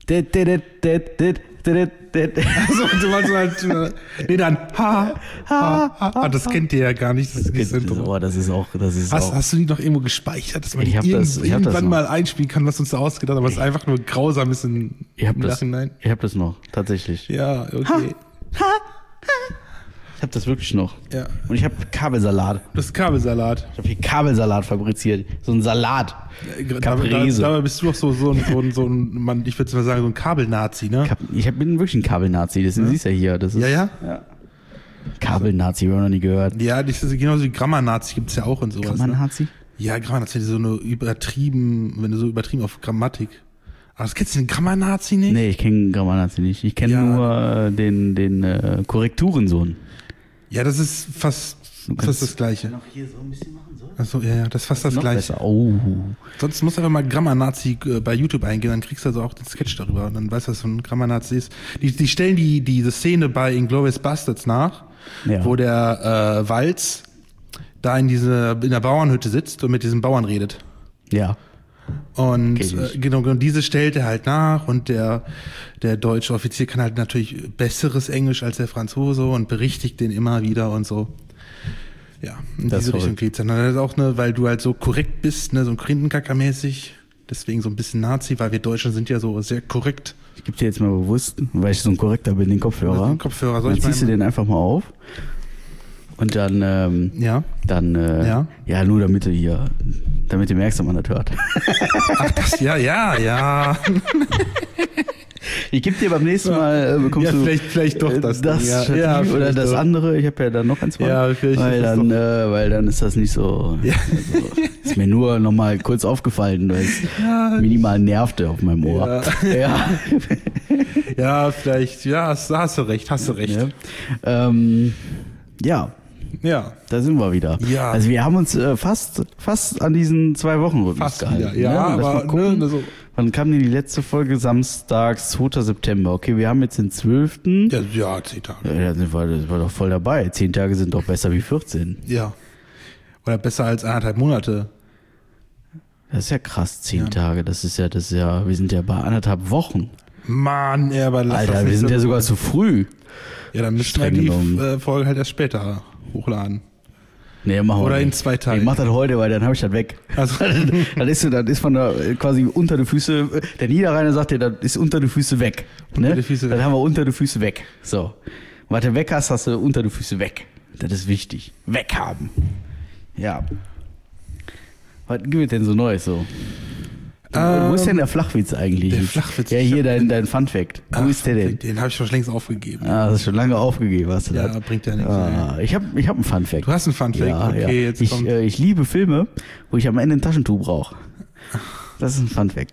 Also, du meinst halt, nee, dann, das kennt ihr ja gar nicht, das ist nicht Intro. Das ist auch. Hast du die noch irgendwo gespeichert, dass man Ich hab das irgendwann noch. mal einspielen kann, was uns da ausgedacht hat, aber es ist einfach nur grausam ist im Nachhinein? Ich hab das noch, tatsächlich. Ja, okay. Ich habe das wirklich noch. Ja. Und ich habe Kabelsalat. Das ist Kabelsalat. Ich habe hier Kabelsalat fabriziert. So ein Salat. Caprese. Dabei bist du doch so ein Mann, ich würde mal sagen, so ein Kabelnazi, ne? Ich bin wirklich ein Kabelnazi. Das siehst du ja hier. Das ist, Ja. Kabelnazi, habe ich noch nie gehört. Ja, das ist genauso wie Grammar-Nazi gibt's ja auch und sowas. Grammar-Nazi? Ne? Ja, Grammar-Nazi, so eine wenn du so übertrieben auf Grammatik. Aber das kennst du den Grammar-Nazi nicht? Nee, ich kenne Grammar-Nazi nicht. Ich kenne nur den Korrekturensohn. Ja, das ist fast das Gleiche. Noch hier so ein bisschen machen soll? Achso, ja, das ist fast das Gleiche. Besser. Oh. Sonst musst du einfach mal Grammar-Nazi bei YouTube eingehen, dann kriegst du also auch den Sketch darüber und dann weißt du, was so ein Grammar-Nazi ist. Die stellen diese Szene bei Inglourious Basterds nach, wo der Walz da in der Bauernhütte sitzt und mit diesem Bauern redet. Ja. Und genau, diese stellt er halt nach und der deutsche Offizier kann halt natürlich besseres Englisch als der Franzose und berichtigt den immer wieder und so. Ja, in diese Richtung geht's dann. Das ist auch, weil du halt so korrekt bist, so ein Krintenkacker-mäßig, deswegen so ein bisschen Nazi, weil wir Deutschen sind ja so sehr korrekt. Ich gebe dir jetzt mal bewusst, weil ich so ein Korrekter bin, den Kopfhörer. Soll dann ziehst du den einfach mal auf. Und dann, nur damit du merkst, dass man das hört. Ach, das, ja. Ich gebe dir beim nächsten Mal, bekommst du vielleicht doch das Stativ oder das andere. Ich habe ja dann noch eins von. Ja, vielleicht weil dann ist das nicht so. Ja. Also, ist mir nur noch mal kurz aufgefallen, weil es minimal nervte auf meinem Ohr. Ja, ja vielleicht. Ja, hast du recht. Ja. Da sind wir wieder. Ja. Also wir haben uns fast an diesen 2 Wochen-Rhythmus gehalten. Wieder. Ja, aber gucken, wann kam denn die letzte Folge? Samstags, 2. September. Okay, wir haben jetzt den 12. Ja, 10 Tage. Ja, das war doch voll dabei. 10 Tage sind doch besser wie 14. Ja. Oder besser als 1,5 Monate. Das ist ja krass, 10 Tage. Das ist ja, wir sind ja bei 1,5 Wochen. Mann, aber Alter, wir sind ja sogar zu früh. Ja, dann müssen wir die Folge halt erst später hochladen. Nee, machen wir Oder nicht. in 2 Tagen. Ich mach das heute, weil dann habe ich das weg. Also. das ist von der quasi unter die Füße. Der Niederrheiner sagt dir, das ist unter die Füße weg. Ne? Die Füße dann haben wir unter die Füße weg. So. Was du weg hast du unter die Füße weg. Das ist wichtig. Weghaben. Ja. Was gibt es denn so Neues so? Wo ist denn der Flachwitz eigentlich? Der Flachwitz. Ja, hier dein Funfact. Wo ist der denn? Den habe ich schon längst aufgegeben. Das ist schon lange aufgegeben, hast du das? Ja, bringt ja nichts. Ich hab einen Funfact. Du hast einen Funfact? Ja, okay, ja. jetzt kommt. Ich liebe Filme, wo ich am Ende ein Taschentuch brauche. Das ist ein Funfact.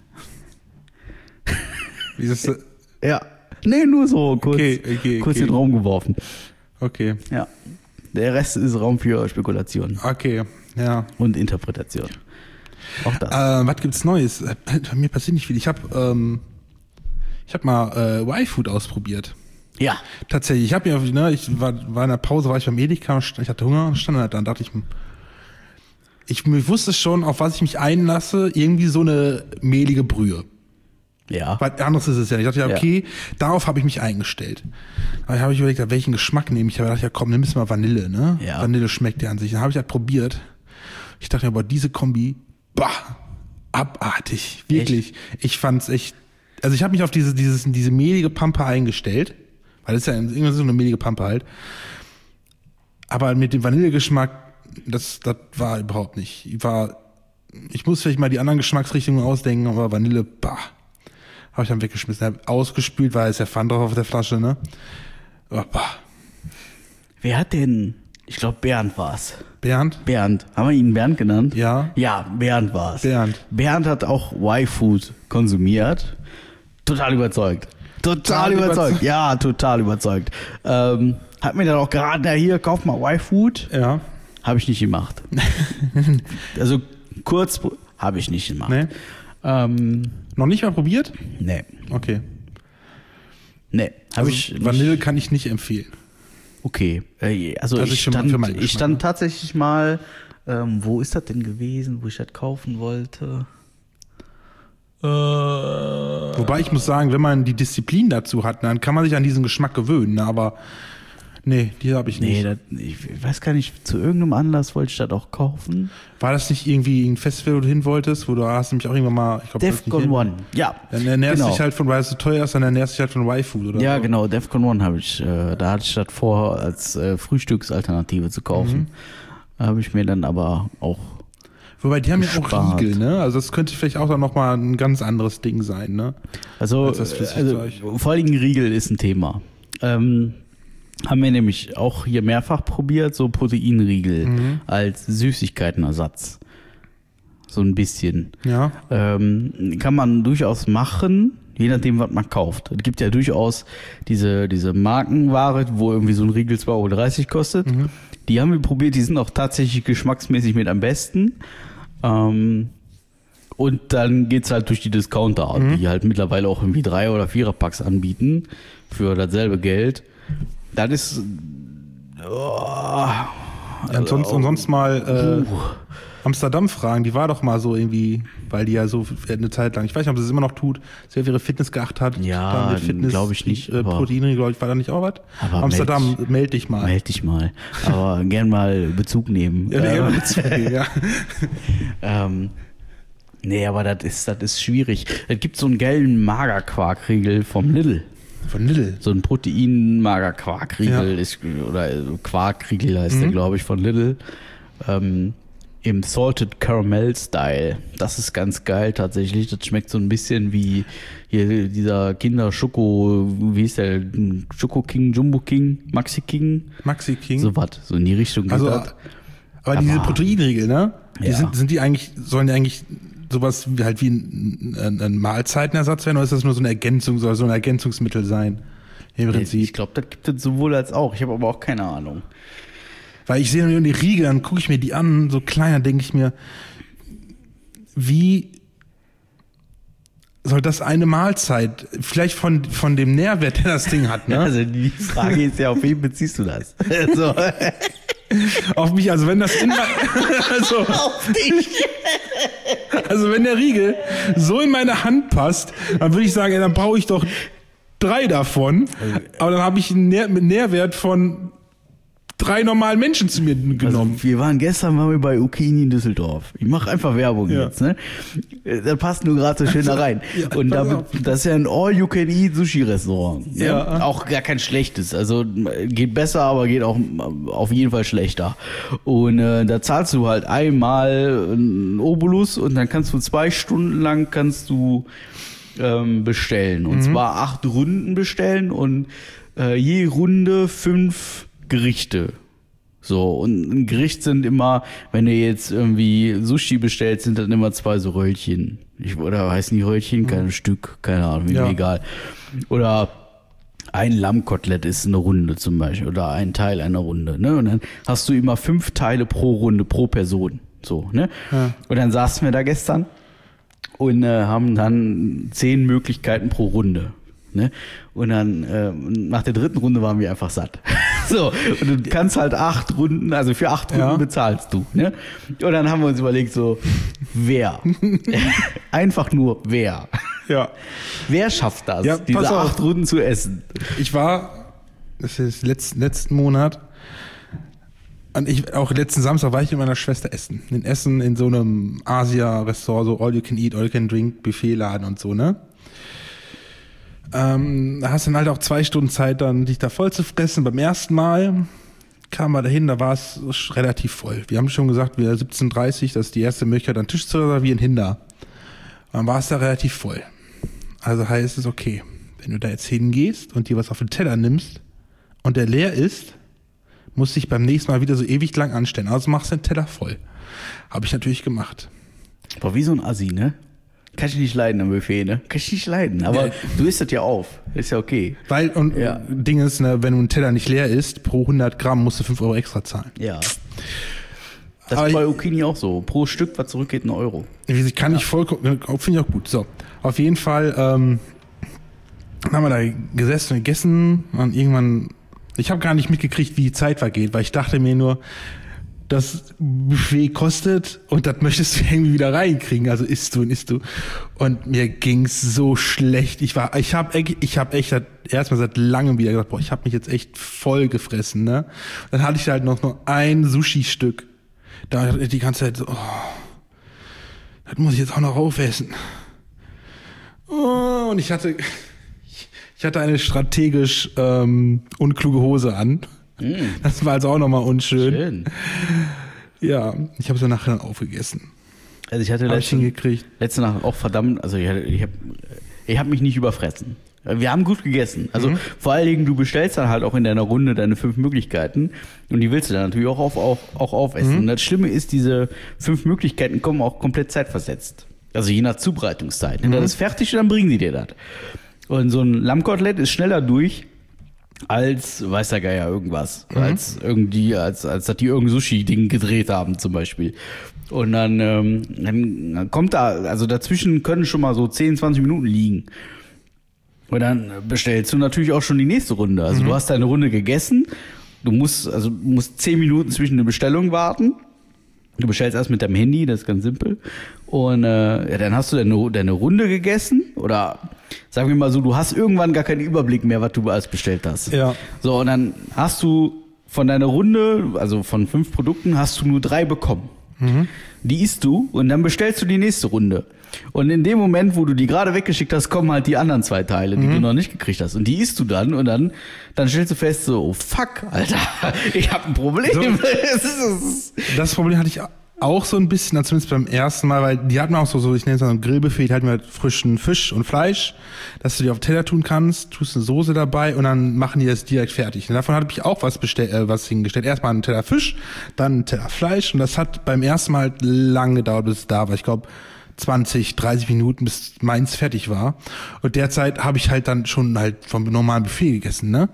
Wie ist das? Ja. Nee, nur so kurz in den Raum geworfen. Okay. Ja. Der Rest ist Raum für Spekulation. Okay, ja. Und Interpretation. Auch das. Was gibt's Neues? Bei mir passiert nicht viel. Ich habe mal Y-Food ausprobiert. Ja. Tatsächlich. Ich war in der Pause, war ich beim Edeka, ich hatte Hunger und stand da, dachte ich wusste schon, auf was ich mich einlasse, irgendwie so eine mehlige Brühe. Ja. Was anderes ist es ja nicht. Ich dachte okay, darauf habe ich mich eingestellt. Aber habe ich überlegt, welchen Geschmack nehme ich. Aber dachte komm, nimm mal Vanille, ne? Ja. Vanille schmeckt ja an sich. Dann habe ich das probiert. Ich dachte mir, diese Kombi, abartig. Wirklich. Echt? Ich fand's echt, also ich habe mich auf diese mehlige Pampe eingestellt, weil das ist ja irgendwann so eine mehlige Pampe halt. Aber mit dem Vanillegeschmack, das war überhaupt nicht. Ich muss vielleicht mal die anderen Geschmacksrichtungen ausdenken, aber Vanille, habe ich dann weggeschmissen. Hab ausgespült, weil es ja Pfand drauf auf der Flasche, ne? Aber, Wer hat denn, ich glaube Bernd war's. Bernd? Haben wir ihn Bernd genannt? Ja. Ja, Bernd war's. Bernd hat auch Y-Food konsumiert. Total überzeugt. Ja, total überzeugt. Hat mir dann auch geraten, hier, kauf mal Y-Food. Ja. Habe ich nicht gemacht. Also kurz, habe ich nicht gemacht. Nee. Noch nicht mal probiert? Nee. Okay. Nee. Vanille kann ich nicht empfehlen. Okay. Also ich stand tatsächlich mal, wo ist das denn gewesen, wo ich das kaufen wollte? Wobei ich muss sagen, wenn man die Disziplin dazu hat, dann kann man sich an diesen Geschmack gewöhnen. Aber nee, die habe ich nicht. Ich weiß gar nicht, zu irgendeinem Anlass wollte ich das auch kaufen. War das nicht irgendwie ein Festival, wo du hin wolltest, wo du hast nämlich auch irgendwann mal, ich glaube, Defcon One, ja. Dann ernährst du dich halt von, weil es so teuer ist, dann ernährst du dich halt von Y-Food, oder? Ja, so. genau, Defcon One habe ich, da hatte ich das vor, als Frühstücksalternative zu kaufen. Habe ich mir dann aber auch Wobei, die haben ja gespart. auch Riegel, ne? Also das könnte vielleicht auch dann nochmal ein ganz anderes Ding sein, ne? Also vor allen Dingen Riegel ist ein Thema. Haben wir nämlich auch hier mehrfach probiert, so Proteinriegel als Süßigkeitenersatz. So ein bisschen. Ja. Kann man durchaus machen, je nachdem, was man kauft. Es gibt ja durchaus diese Markenware, wo irgendwie so ein Riegel 2,30 € kostet. Die haben wir probiert, die sind auch tatsächlich geschmacksmäßig mit am besten. Und dann geht's halt durch die Discounter, die halt mittlerweile auch irgendwie 3- oder 4er-Packs anbieten für dasselbe Geld. Das ist Sonst mal Amsterdam fragen, die war doch mal so irgendwie, weil die ja so eine Zeit lang, ich weiß nicht, ob sie es immer noch tut, sehr auf ihre Fitness geachtet hat. Ja, glaube ich nicht. Proteinriegel, glaube ich, war da nicht auch was? Amsterdam, meld dich mal. Meld dich mal. Aber gern mal Bezug nehmen. Ja, Bezug nehmen, ja. Nee, aber das ist schwierig. Es gibt so einen geilen Magerquarkriegel vom Lidl. Von Lidl? So ein Protein-Magerquarkriegel oder Quarkriegel heißt der, glaube ich, von Lidl. Im Salted Caramel Style. Das ist ganz geil tatsächlich. Das schmeckt so ein bisschen wie hier dieser Kinder-Schoko, wie hieß der? Schoko King, Jumbo King, Maxi King? Maxi King. So was, so in die Richtung. Also, aber diese Proteinriegel, ne? Die Ja. sind die eigentlich, sollen die eigentlich sowas wie halt wie ein Mahlzeitenersatz werden, oder ist das nur so eine Ergänzung, soll so ein Ergänzungsmittel sein? Im Prinzip. Ich glaube, das gibt es sowohl als auch. Ich habe aber auch keine Ahnung. Weil ich sehe nur die Riegel, dann gucke ich mir die an, so kleiner, denke ich mir, wie soll das eine Mahlzeit, vielleicht von dem Nährwert, der das Ding hat, ne? Also die Frage ist ja, auf wen beziehst du das? So. Auf mich, also wenn das also, Auf dich. also wenn der Riegel so in meine Hand passt, dann würde ich sagen, ey, dann brauche ich doch 3 davon, aber dann habe ich einen Nährwert von 3 normalen Menschen zu mir genommen. Also wir waren bei Ukini in Düsseldorf. Ich mache einfach Werbung jetzt, ne? Das passt nur gerade so schön da rein. Ja, und das ist ja ein All-You-Can-Eat-Sushi-Restaurant. Ne? Ja. Auch gar kein schlechtes. Also geht besser, aber geht auch auf jeden Fall schlechter. Und da zahlst du halt einmal einen Obolus und dann kannst du 2 Stunden lang bestellen. Und zwar 8 Runden bestellen und je Runde 5 Gerichte. So, und ein Gericht sind immer, wenn du jetzt irgendwie Sushi bestellst, sind dann immer 2 so Röllchen. Oder heißen die Röllchen? Kein Stück, keine Ahnung, mir egal. Oder ein Lammkotelett ist eine Runde zum Beispiel. Oder ein Teil einer Runde. Ne? Und dann hast du immer 5 Teile pro Runde, pro Person. So, ne? Ja. Und dann saßen wir da gestern und haben dann 10 Möglichkeiten pro Runde. Ne? Und dann nach der 3. Runde waren wir einfach satt. So, und du kannst halt 8 Runden, also für 8 Runden bezahlst du. Ne? Und dann haben wir uns überlegt, so, wer? Einfach nur wer. Ja. Wer schafft das, Ja, diese 8 Runden zu essen? Ich war, das ist letzten Monat, und auch letzten Samstag war ich mit meiner Schwester essen. In Essen in so einem Asia-Restaurant, so All-You-Can-Eat, All-You-Can-Drink, Buffetladen und so, ne? Da hast du dann halt auch 2 Stunden Zeit, dann dich da voll zu fressen. Beim ersten Mal kamen wir dahin, da war es relativ voll. Wir haben schon gesagt, wir 17:30, das ist die erste Möglichkeit, einen Tisch zu reservieren, hinter. Dann war es da relativ voll. Also heißt es, okay, wenn du da jetzt hingehst und dir was auf den Teller nimmst und der leer ist, musst du dich beim nächsten Mal wieder so ewig lang anstellen. Also machst du den Teller voll. Habe ich natürlich gemacht. Aber wie so ein Assi, ne? Kann ich nicht leiden am Buffet, ne? Kann ich nicht leiden. Aber du isst das ja auf. Ist ja okay. Weil, Ding ist, ne, wenn du ein Teller nicht leer isst, pro 100 Gramm musst du 5 € extra zahlen. Ja. Das ist bei Ukini auch so. Pro Stück, was zurückgeht, 1 €. Ich kann nicht vollkommen, finde ich auch gut. So, auf jeden Fall haben wir da gesessen und gegessen und irgendwann, ich habe gar nicht mitgekriegt, wie die Zeit vergeht, weil ich dachte mir nur, das Buffet kostet und das möchtest du irgendwie wieder reinkriegen. Also isst du. Und mir ging's so schlecht. Ich habe echt erstmal seit langem wieder gedacht, boah, ich habe mich jetzt echt voll gefressen, ne? Dann hatte ich halt noch nur ein Sushi-Stück. Da die ganze Zeit so, oh, das muss ich jetzt auch noch aufessen. Oh, und ich hatte eine strategisch unkluge Hose an. Das war also auch nochmal unschön. Schön. Ja, ich habe es nachher dann aufgegessen. Also ich hatte letzte Nacht auch verdammt, also ich hab mich nicht überfressen. Wir haben gut gegessen. Also vor allen Dingen, du bestellst dann halt auch in deiner Runde deine 5 Möglichkeiten und die willst du dann natürlich auch aufessen. Und das Schlimme ist, diese 5 Möglichkeiten kommen auch komplett zeitversetzt. Also je nach Zubereitungszeit. Wenn das ist fertig, dann bringen die dir das. Und so ein Lammkotelett ist schneller durch als, weiß der Geier, irgendwas. Als dass die irgendein Sushi-Ding gedreht haben zum Beispiel. Und dann kommt da, also dazwischen können schon mal so 10, 20 Minuten liegen. Und dann bestellst du natürlich auch schon die nächste Runde. Also du hast deine Runde gegessen, du musst 10 Minuten zwischen den Bestellungen warten. Du bestellst erst mit deinem Handy, das ist ganz simpel. Und dann hast du deine Runde gegessen. Oder sagen wir mal so, du hast irgendwann gar keinen Überblick mehr, was du alles bestellt hast. Ja. So, und dann hast du von deiner Runde, also von 5 Produkten, hast du nur 3 bekommen. Die isst du und dann bestellst du die nächste Runde. Und in dem Moment, wo du die gerade weggeschickt hast, kommen halt die anderen 2 Teile, die du noch nicht gekriegt hast. Und die isst du dann und dann stellst du fest, so, oh fuck, Alter, ich habe ein Problem. So, das Problem hatte ich auch so ein bisschen, zumindest beim ersten Mal, weil die hatten auch so ich nenne es mal ein Grillbuffet, die hatten halt frischen Fisch und Fleisch, dass du dir auf den Teller tun kannst, tust eine Soße dabei und dann machen die das direkt fertig. Und davon habe ich auch was hingestellt. Erstmal einen Teller Fisch, dann einen Teller Fleisch und das hat beim ersten Mal halt lange gedauert, bis es da war. Ich glaube 20, 30 Minuten, bis meins fertig war. Und derzeit habe ich halt dann schon halt vom normalen Buffet gegessen, ne?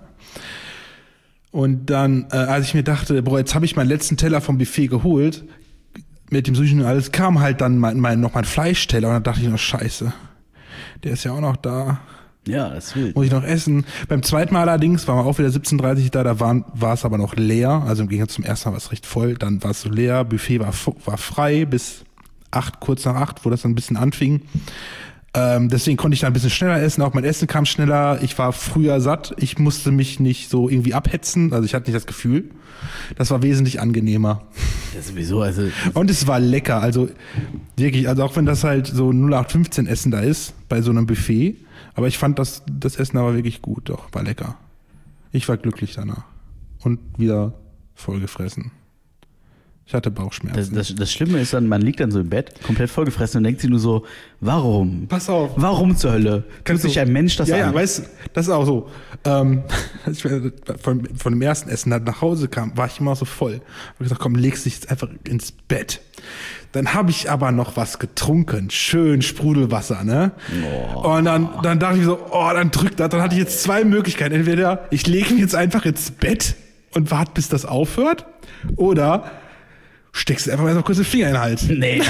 Und dann, als ich mir dachte, boah, jetzt habe ich meinen letzten Teller vom Buffet geholt, mit dem Sushi und alles, kam halt dann noch mein Fleischteller und dann dachte ich noch, scheiße, der ist ja auch noch da. Ja, das will. Muss ich noch essen. Beim zweiten Mal allerdings waren wir auch wieder 17:30 da war es aber noch leer, also im Gegensatz zum ersten Mal war es recht voll, dann war es so leer, Buffet war frei bis 8, kurz nach 8, wo das dann ein bisschen anfing. Deswegen konnte ich da ein bisschen schneller essen, auch mein Essen kam schneller, ich war früher satt, ich musste mich nicht so irgendwie abhetzen, also ich hatte nicht das Gefühl. Das war wesentlich angenehmer. Ja, sowieso, also. Und es war lecker, also wirklich, also auch wenn das halt so 0815 Essen da ist, bei so einem Buffet, aber ich fand das Essen aber wirklich gut, doch, war lecker. Ich war glücklich danach. Und wieder vollgefressen. Ich hatte Bauchschmerzen. Das Schlimme ist dann, man liegt dann so im Bett, komplett vollgefressen und denkt sich nur so, warum? Pass auf. Warum zur Hölle? Tut sich ein Mensch das an? Ja, weißt du, das ist auch so. Als ich von dem ersten Essen nach Hause kam, war ich immer so voll. Ich habe gesagt, komm, legst dich jetzt einfach ins Bett. Dann habe ich aber noch was getrunken. Schön Sprudelwasser, ne? Oh. Und dann dachte ich so, dann drückt das. Dann hatte ich jetzt 2 Möglichkeiten. Entweder ich lege mich jetzt einfach ins Bett und warte, bis das aufhört. Oder steckst du einfach mal so kurz den Finger in den Hals. Nee,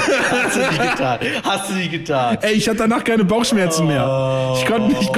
hast du nicht getan. Ey, ich hatte danach keine Bauchschmerzen mehr. Ich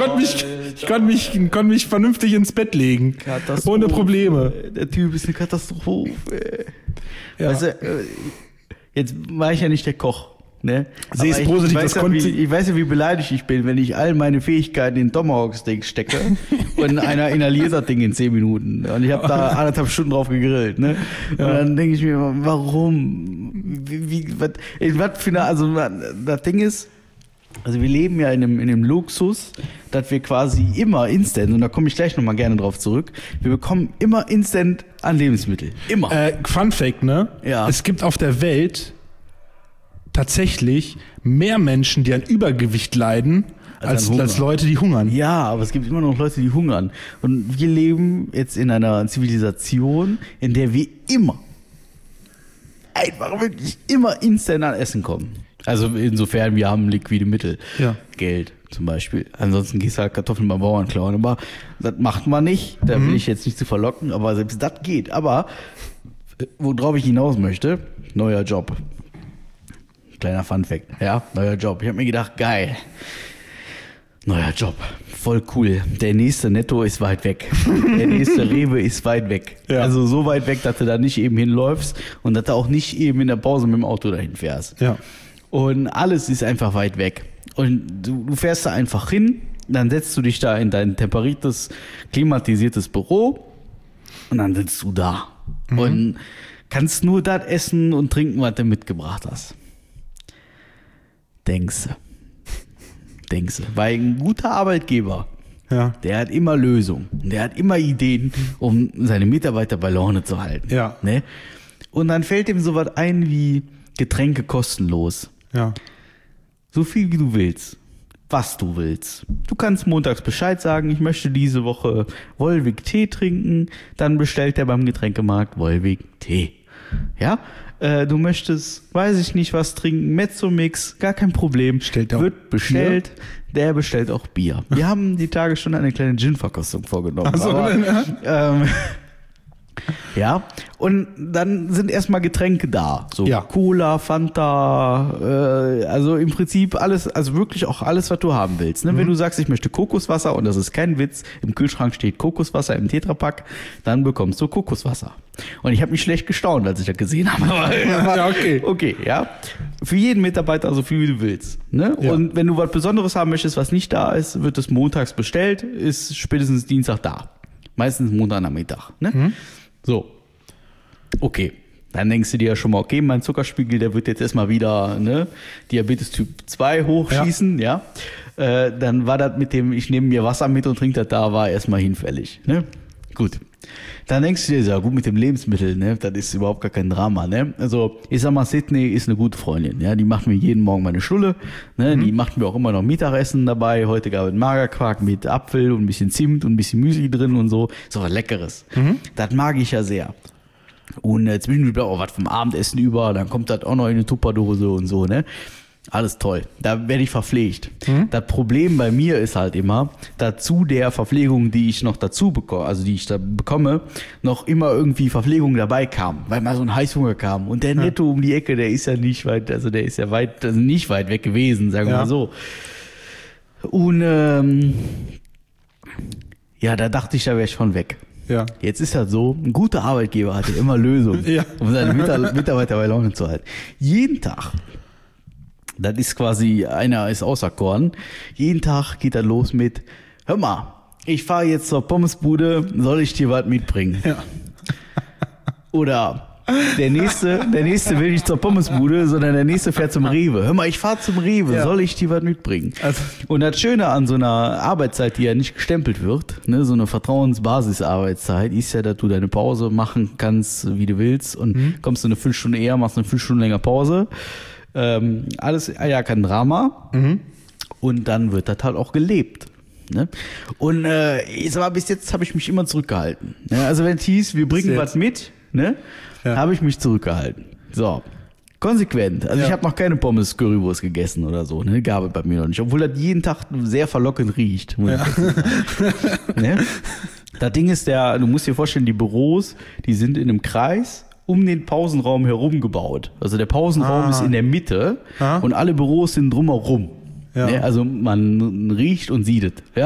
konnte mich vernünftig ins Bett legen. Ohne Probleme. Der Typ ist eine Katastrophe. Ja. Weißt du, jetzt war ich ja nicht der Koch. Ne? Sieh es positiv, ich weiß ja, wie beleidigt ich bin, wenn ich all meine Fähigkeiten in Tomahawk-Steak stecke und einer inhaliert das Ding in 10 Minuten. Und ich habe da 1,5 Stunden drauf gegrillt. Ne? Ja. Und dann denke ich mir, warum? Was für eine, also das Ding ist, also wir leben ja in einem Luxus, dass wir quasi immer instant, und da komme ich gleich nochmal gerne drauf zurück, wir bekommen immer instant an Lebensmittel. Immer. Fun Fact, ne? Ja. Es gibt auf der Welt tatsächlich mehr Menschen, die an Übergewicht leiden, als Leute, die hungern. Ja, aber es gibt immer noch Leute, die hungern. Und wir leben jetzt in einer Zivilisation, in der wir einfach wirklich immer instant an Essen kommen. Also insofern, wir haben liquide Mittel. Ja. Geld zum Beispiel. Ansonsten gehst du halt Kartoffeln beim Bauern klauen. Aber das macht man nicht. Da will ich jetzt nicht zu verlocken. Aber selbst das geht. Aber worauf ich hinaus möchte, neuer Job. Kleiner Funfact. Ja, neuer Job. Ich habe mir gedacht, geil. neuer Job, voll cool. Der nächste Netto ist weit weg. Der nächste Rewe ist weit weg. Ja. Also so weit weg, dass du da nicht eben hinläufst und dass du auch nicht eben in der Pause mit dem Auto dahin fährst. Ja. Und alles ist einfach weit weg. Und du fährst da einfach hin, dann setzt du dich da in dein temperiertes, klimatisiertes Büro und dann sitzt du da. Und kannst nur das essen und trinken, was du mitgebracht hast. Denkst du. Weil ein guter Arbeitgeber, Ja. der hat immer Lösungen. Der hat immer Ideen, um seine Mitarbeiter bei Laune zu halten. Ja. Ne? Und dann fällt ihm sowas ein wie Getränke kostenlos. Ja. So viel wie du willst. Was du willst. Du kannst montags Bescheid sagen, ich möchte diese Woche Volvic Tee trinken. Dann bestellt er beim Getränkemarkt Volvic Tee. Ja? Du möchtest, weiß ich nicht, was trinken, Mezzomix, gar kein Problem. Stellt er auch Wird bestellt. Der bestellt auch Bier. Wir haben die Tage schon eine kleine Gin-Verkostung vorgenommen. Ach so, aber, ja, und dann sind erstmal Getränke da. So Ja. Cola, Fanta, also im Prinzip alles, also wirklich auch alles, was du haben willst. Ne? Wenn du sagst, ich möchte Kokoswasser, und das ist kein Witz, im Kühlschrank steht Kokoswasser im Tetrapack, dann bekommst du Kokoswasser. Und ich habe mich schlecht gestaunt, als ich das gesehen habe. Ja, okay. Okay, ja. Für jeden Mitarbeiter so viel wie du willst. Ne? Ja. Und wenn du was Besonderes haben möchtest, was nicht da ist, wird es montags bestellt, ist spätestens Dienstag da. Meistens Montagnachmittag. Ne? So. Okay. Dann denkst du dir ja schon mal, okay, mein Zuckerspiegel, der wird jetzt erstmal wieder, ne, Diabetes Typ 2 hochschießen, ja. Dann war das mit dem, ich nehme mir Wasser mit und trinke das da, war erstmal hinfällig. Ne? Gut. Dann denkst du dir, ja gut, mit dem Lebensmittel, ne, das ist überhaupt gar kein Drama, ne. Also, ich sag mal, Sydney ist eine gute Freundin, ja, die macht mir jeden Morgen meine Stulle, ne, die macht mir auch immer noch Mittagessen dabei. Heute gab es Magerquark mit Apfel und ein bisschen Zimt und ein bisschen Müsli drin und so. So was Leckeres. Das mag ich ja sehr. Und zwischendurch bleibt auch was vom Abendessen über, dann kommt das auch noch in eine Tupperdose und so, ne. Alles toll. Da werde ich verpflegt. Das Problem bei mir ist halt immer, dazu der Verpflegung, die ich noch dazu bekomme, also die ich da bekomme, noch immer irgendwie Verpflegung dabei kam, weil mal so ein Heißhunger kam. Und der Netto um die Ecke, der ist ja nicht weit, also der ist ja weit, also nicht weit weg gewesen, sagen wir mal so. Und ja, da dachte ich, da wäre ich schon weg. Ja. Jetzt ist das so, ein guter Arbeitgeber hat ja immer Lösungen, Ja. um seine Mitarbeiter bei Laune zu halten. Jeden Tag. Das ist quasi, einer ist auserkoren. Jeden Tag geht er los mit, hör mal, ich fahre jetzt zur Pommesbude, soll ich dir was mitbringen? Ja. Oder der nächste will nicht zur Pommesbude, sondern der nächste fährt zum Rewe. Hör mal, ich fahre zum Rewe, Ja. soll ich dir was mitbringen? Also- Und das Schöne an so einer Arbeitszeit, die ja nicht gestempelt wird, ne, so eine Vertrauensbasis-Arbeitszeit, ist ja, dass du deine Pause machen kannst, wie du willst, und kommst du eine Viertelstunde eher, machst eine Viertelstunde länger Pause. Alles ja kein Drama. Und dann wird das halt auch gelebt. Ne? Und ich sag mal, bis jetzt habe ich mich immer zurückgehalten. Ne? Also wenn es hieß, wir bringen Sehr. was mit, ne? Ja. Habe ich mich zurückgehalten. So. Konsequent. Also Ja. ich habe noch keine Pommes Currywurst gegessen oder so. Ne? Gab es bei mir noch nicht. Obwohl das jeden Tag sehr verlockend riecht. Muss ich dazu sagen. Ne? Das Ding ist, du musst dir vorstellen, die Büros, die sind in einem Kreis um den Pausenraum herum gebaut. Also der Pausenraum ist in der Mitte und alle Büros sind drumherum. Ja. Ne? Also man riecht und sieht es. Ja?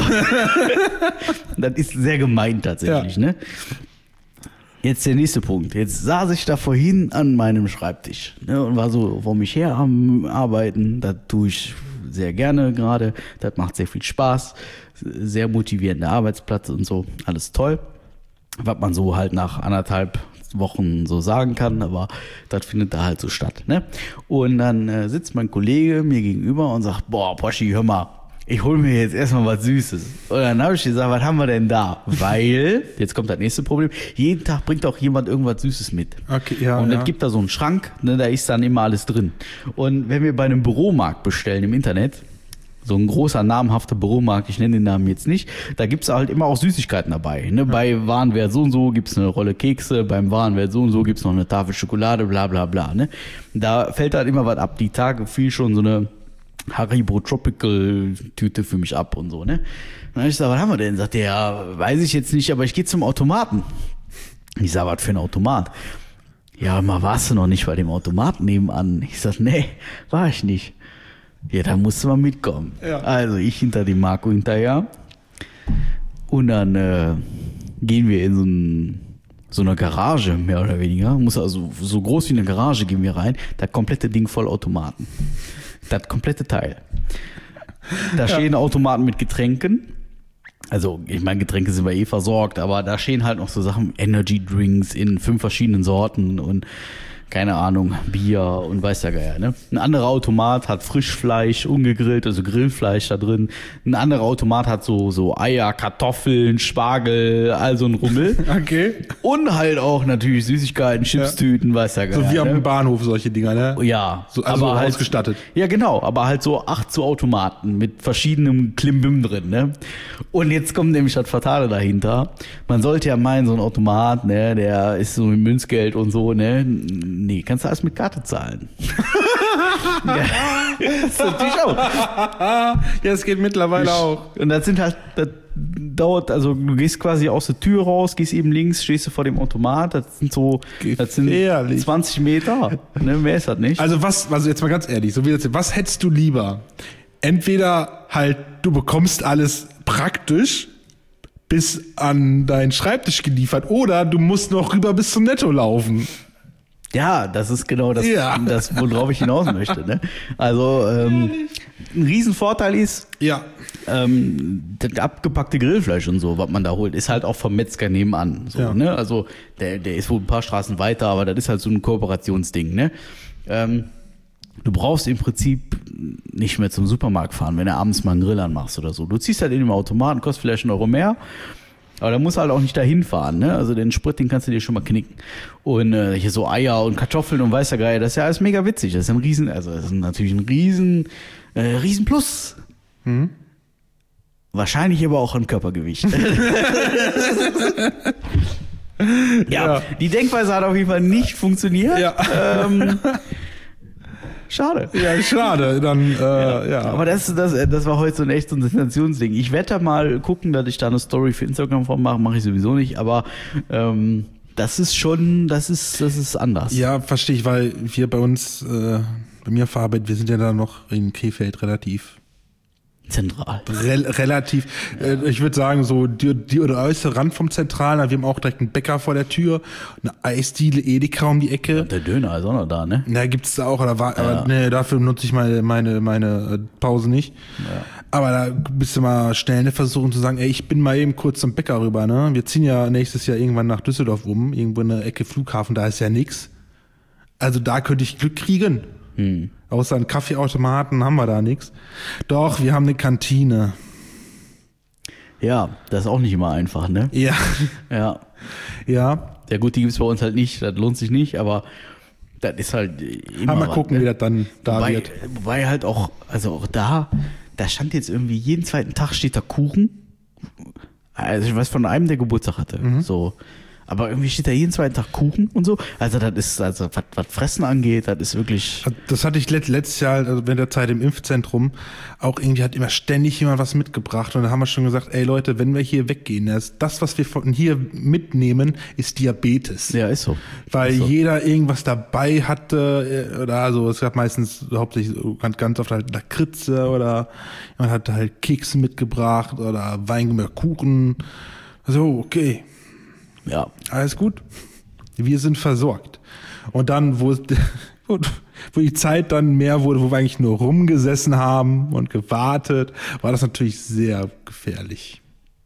Das ist sehr gemein tatsächlich. Ne? Jetzt der nächste Punkt. Jetzt saß ich da vorhin an meinem Schreibtisch, ne, und war so vor mich her am Arbeiten. Das tue ich sehr gerne gerade. Das macht sehr viel Spaß. Sehr motivierender Arbeitsplatz und so. Alles toll. Was man so halt nach 1,5 Wochen so sagen kann, aber das findet da halt so statt. Ne? Und dann sitzt mein Kollege mir gegenüber und sagt, boah, Poschi, hör mal, ich hole mir jetzt erstmal was Süßes. Und dann habe ich gesagt, was haben wir denn da? Weil, jetzt kommt das nächste Problem, jeden Tag bringt auch jemand irgendwas Süßes mit. Okay, ja. Und ja. es gibt da so einen Schrank, ne, da ist dann immer alles drin. Und wenn wir bei einem Büromarkt bestellen im Internet, so ein großer, namhafter Büromarkt, ich nenne den Namen jetzt nicht, da gibt's halt immer auch Süßigkeiten dabei. Ne? Bei Warenwert so und so gibt's eine Rolle Kekse, beim Warenwert so und so gibt's noch eine Tafel Schokolade, bla bla bla. Ne? Da fällt halt immer was ab. Die Tage fiel schon so eine Haribo Tropical Tüte für mich ab und so. Ne? Dann hab ich gesagt, was haben wir denn? Sagt der, ja, weiß ich jetzt nicht, aber ich gehe zum Automaten. Ich sag, was für ein Automat? Ja, mal warst du noch nicht bei dem Automaten nebenan. Ich sag, nee, war ich nicht. Ja, da musste man mitkommen. Ja. Also ich hinter dem Marco hinterher. Und dann gehen wir in so eine Garage, mehr oder weniger. Muss also so groß wie eine Garage gehen wir rein. Das komplette Ding voll Automaten. Das komplette Teil. Da stehen Automaten mit Getränken. Also, ich meine, Getränke sind wir versorgt, aber da stehen halt noch so Sachen, Energy Drinks in 5 verschiedenen Sorten und keine Ahnung, Bier und weiß der Geier, ne? Ein anderer Automat hat Frischfleisch, ungegrillt, also Grillfleisch da drin. Ein anderer Automat hat so Eier, Kartoffeln, Spargel, all so ein Rummel. Okay. Und halt auch natürlich Süßigkeiten, Chipstüten, weiß der Geier. So wie am ne? Bahnhof solche Dinger, ne? Ja. So, also aber halt, ausgestattet. Ja, genau, aber halt so 8 so Automaten mit verschiedenem Klimbim drin, ne? Und jetzt kommt nämlich das Fatale dahinter. Man sollte ja meinen, so ein Automat, ne, der ist so mit Münzgeld und so, ne? Nee, kannst du alles mit Karte zahlen. Ja, das ist natürlich auch. Ja, es geht mittlerweile auch. Und das dauert, also du gehst quasi aus der Tür raus, gehst eben links, stehst du vor dem Automat, das sind Gefährlich. 20 Meter, ne, mehr ist das nicht. Also jetzt mal ganz ehrlich, so wie das, was hättest du lieber? Entweder halt, du bekommst alles praktisch bis an deinen Schreibtisch geliefert oder du musst noch rüber bis zum Netto laufen. Ja, das ist genau das, Ja. das worauf ich hinaus möchte. Ne? Also ein Riesenvorteil ist, Ja. das abgepackte Grillfleisch und so, was man da holt, ist halt auch vom Metzger nebenan. So, Ja. ne? Also der ist wohl ein paar Straßen weiter, aber das ist halt so ein Kooperationsding. Ne? Du brauchst im Prinzip nicht mehr zum Supermarkt fahren, wenn du abends mal einen Grill anmachst oder so. Du ziehst halt in den Automaten, kostet vielleicht 1 Euro mehr. Aber da musst du halt auch nicht dahin fahren, ne? Also den Sprit, den kannst du dir schon mal knicken. Und hier so Eier und Kartoffeln und weiß der Geier, das ist ja alles mega witzig. Das ist das ist natürlich ein riesen Plus. Mhm. Wahrscheinlich aber auch an Körpergewicht. Ja, die Denkweise hat auf jeden Fall nicht funktioniert. Ja. Schade. Ja, schade. Dann, ja. Aber das war heute so ein echt so ein Sensationsding. Ich werde da mal gucken, dass ich da eine Story für Instagram von mache ich sowieso nicht, aber das ist anders. Ja, verstehe ich, weil wir bei uns, bei mir auf der Arbeit, wir sind ja da noch in Krefeld relativ Zentral. Relativ, ich würde sagen, so die oder äußere Rand vom Zentralen. Wir haben auch direkt einen Bäcker vor der Tür, eine Eisdiele, Edeka um die Ecke. Der Döner ist auch noch da, ne? Na, gibt's da auch, aber nee, dafür nutze ich meine Pause nicht. Ja. Aber da bist du mal schnell eine Versuchung zu sagen, ey, ich bin mal eben kurz zum Bäcker rüber, ne? Wir ziehen ja nächstes Jahr irgendwann nach Düsseldorf irgendwo in der Ecke Flughafen, da ist ja nix. Also da könnte ich Glück kriegen. Außer einen Kaffeeautomaten haben wir da nichts. Doch, wir haben eine Kantine. Ja, das ist auch nicht immer einfach, ne? Ja. Ja. Ja. Ja gut, die gibt's bei uns halt nicht, das lohnt sich nicht, aber das ist halt immer Mal gucken, was, wie ne? das dann da wird. Wobei halt auch, also auch da stand jetzt irgendwie, jeden zweiten Tag steht da Kuchen. Also ich weiß von einem, der Geburtstag hatte. So. Aber irgendwie steht da jeden zweiten Tag Kuchen und so. Also das ist, also was Fressen angeht, das ist wirklich. Das hatte ich letztes Jahr, also während der Zeit im Impfzentrum, auch irgendwie hat immer ständig jemand was mitgebracht. Und da haben wir schon gesagt, ey Leute, wenn wir hier weggehen, das was wir von hier mitnehmen, ist Diabetes. Ja, ist so. Weil ist so. jeder irgendwas dabei hatte, oder also es gab meistens hauptsächlich ganz oft halt Lakritze oder jemand hat halt Kekse mitgebracht oder Wein oder Kuchen. So, okay. Ja. Alles gut. Wir sind versorgt. Und dann, wo die Zeit dann mehr wurde, wo wir eigentlich nur rumgesessen haben und gewartet, war das natürlich sehr gefährlich.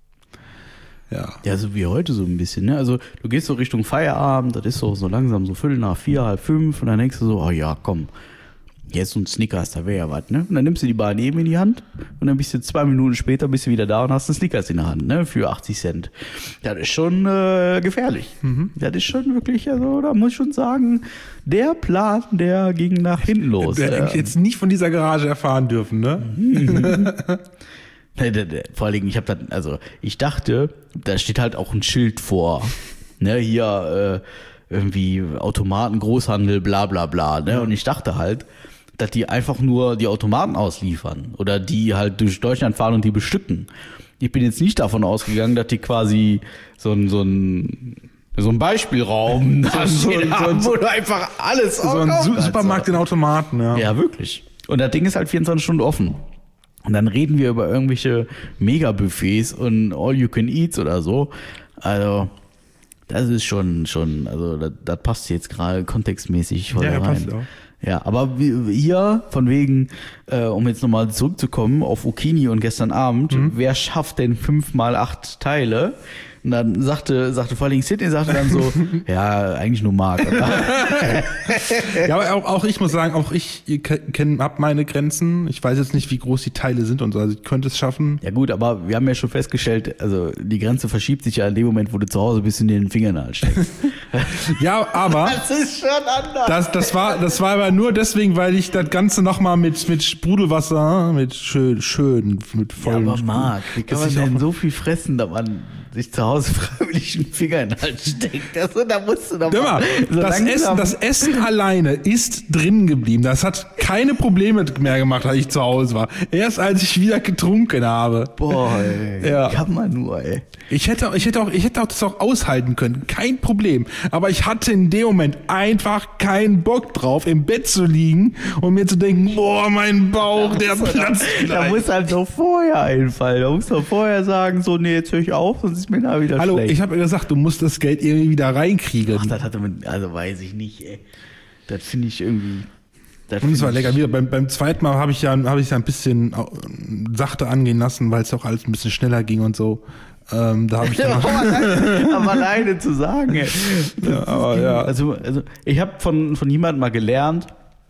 Ja. Ja, so wie heute so ein bisschen, ne? Also du gehst so Richtung Feierabend, das ist so langsam so 4:45, 5 und dann denkst du so, oh ja, komm, jetzt so ein Snickers, da wäre ja was, ne? Und dann nimmst du die Bar neben in die Hand und dann bist du 2 Minuten später bist du wieder da und hast einen Snickers in der Hand, ne? Für 80 Cent. Das ist schon gefährlich. Das ist schon wirklich, also da muss ich schon sagen, der Plan, der ging nach hinten los. Der hätte jetzt nicht von dieser Garage erfahren dürfen, ne? Vor allen Dingen, ich dachte, da steht halt auch ein Schild vor, ne? Hier irgendwie Automaten, Großhandel, bla bla bla, ne? Und ich dachte halt, dass die einfach nur die Automaten ausliefern oder die halt durch Deutschland fahren und die bestücken. Ich bin jetzt nicht davon ausgegangen, dass die quasi so ein Beispielraum haben, wo du einfach alles So ein Supermarkt in Automaten, ja. Ja, wirklich. Und das Ding ist halt 24 Stunden offen. Und dann reden wir über irgendwelche Mega-Buffets und All-You-Can-Eats oder so. Also, das ist schon, also das passt jetzt gerade kontextmäßig voll rein. Passt auch. Ja, aber hier, von wegen, um jetzt nochmal zurückzukommen auf Okini und gestern Abend, wer schafft denn 5x8 Teile? Und dann sagte vor allem Sydney, sagte dann so, ja, eigentlich nur Marc. Ja, aber auch ich muss sagen, auch ich hab meine Grenzen. Ich weiß jetzt nicht, wie groß die Teile sind und so. Also ich könnte es schaffen. Ja gut, aber wir haben ja schon festgestellt, also die Grenze verschiebt sich ja in dem Moment, wo du zu Hause bist und dir den Fingernagel steckst. Ja, aber Das ist schon anders. das war aber nur deswegen, weil ich das Ganze nochmal mit Sprudelwasser, mit schön, mit Ja, vollem aber Marc, wie kann man dass ich denn auch- so viel fressen, dass man sich zu Hause freiwillig einen Finger in den Hals steckt? Also, da musst du doch Hör mal, so langsam- das Essen alleine ist drin geblieben. Das hat keine Probleme mehr gemacht, als ich zu Hause war. Erst als ich wieder getrunken habe. Boah, ey, Ja. kann man nur, ey. Ich hätte auch das auch aushalten können. Kein Problem. Aber ich hatte in dem Moment einfach keinen Bock drauf, im Bett zu liegen und mir zu denken, boah, mein Bauch, der platzt Da gleich. muss halt doch vorher einfallen. Da muss doch vorher sagen, so, nee, jetzt höre ich auf, sonst ist mir da wieder Hallo, schlecht. ich habe gesagt, du musst das Geld irgendwie wieder reinkriegen. Ach, das hatte man, also weiß ich nicht, ey. Das finde ich irgendwie. Und es war lecker. Wieder beim zweiten Mal habe ich ja ein bisschen sachte angehen lassen, weil es auch alles ein bisschen schneller ging und so. Da habe ich dann Aber alleine zu sagen, ey. Ja, aber ja. Also ich habe von jemandem mal gelernt,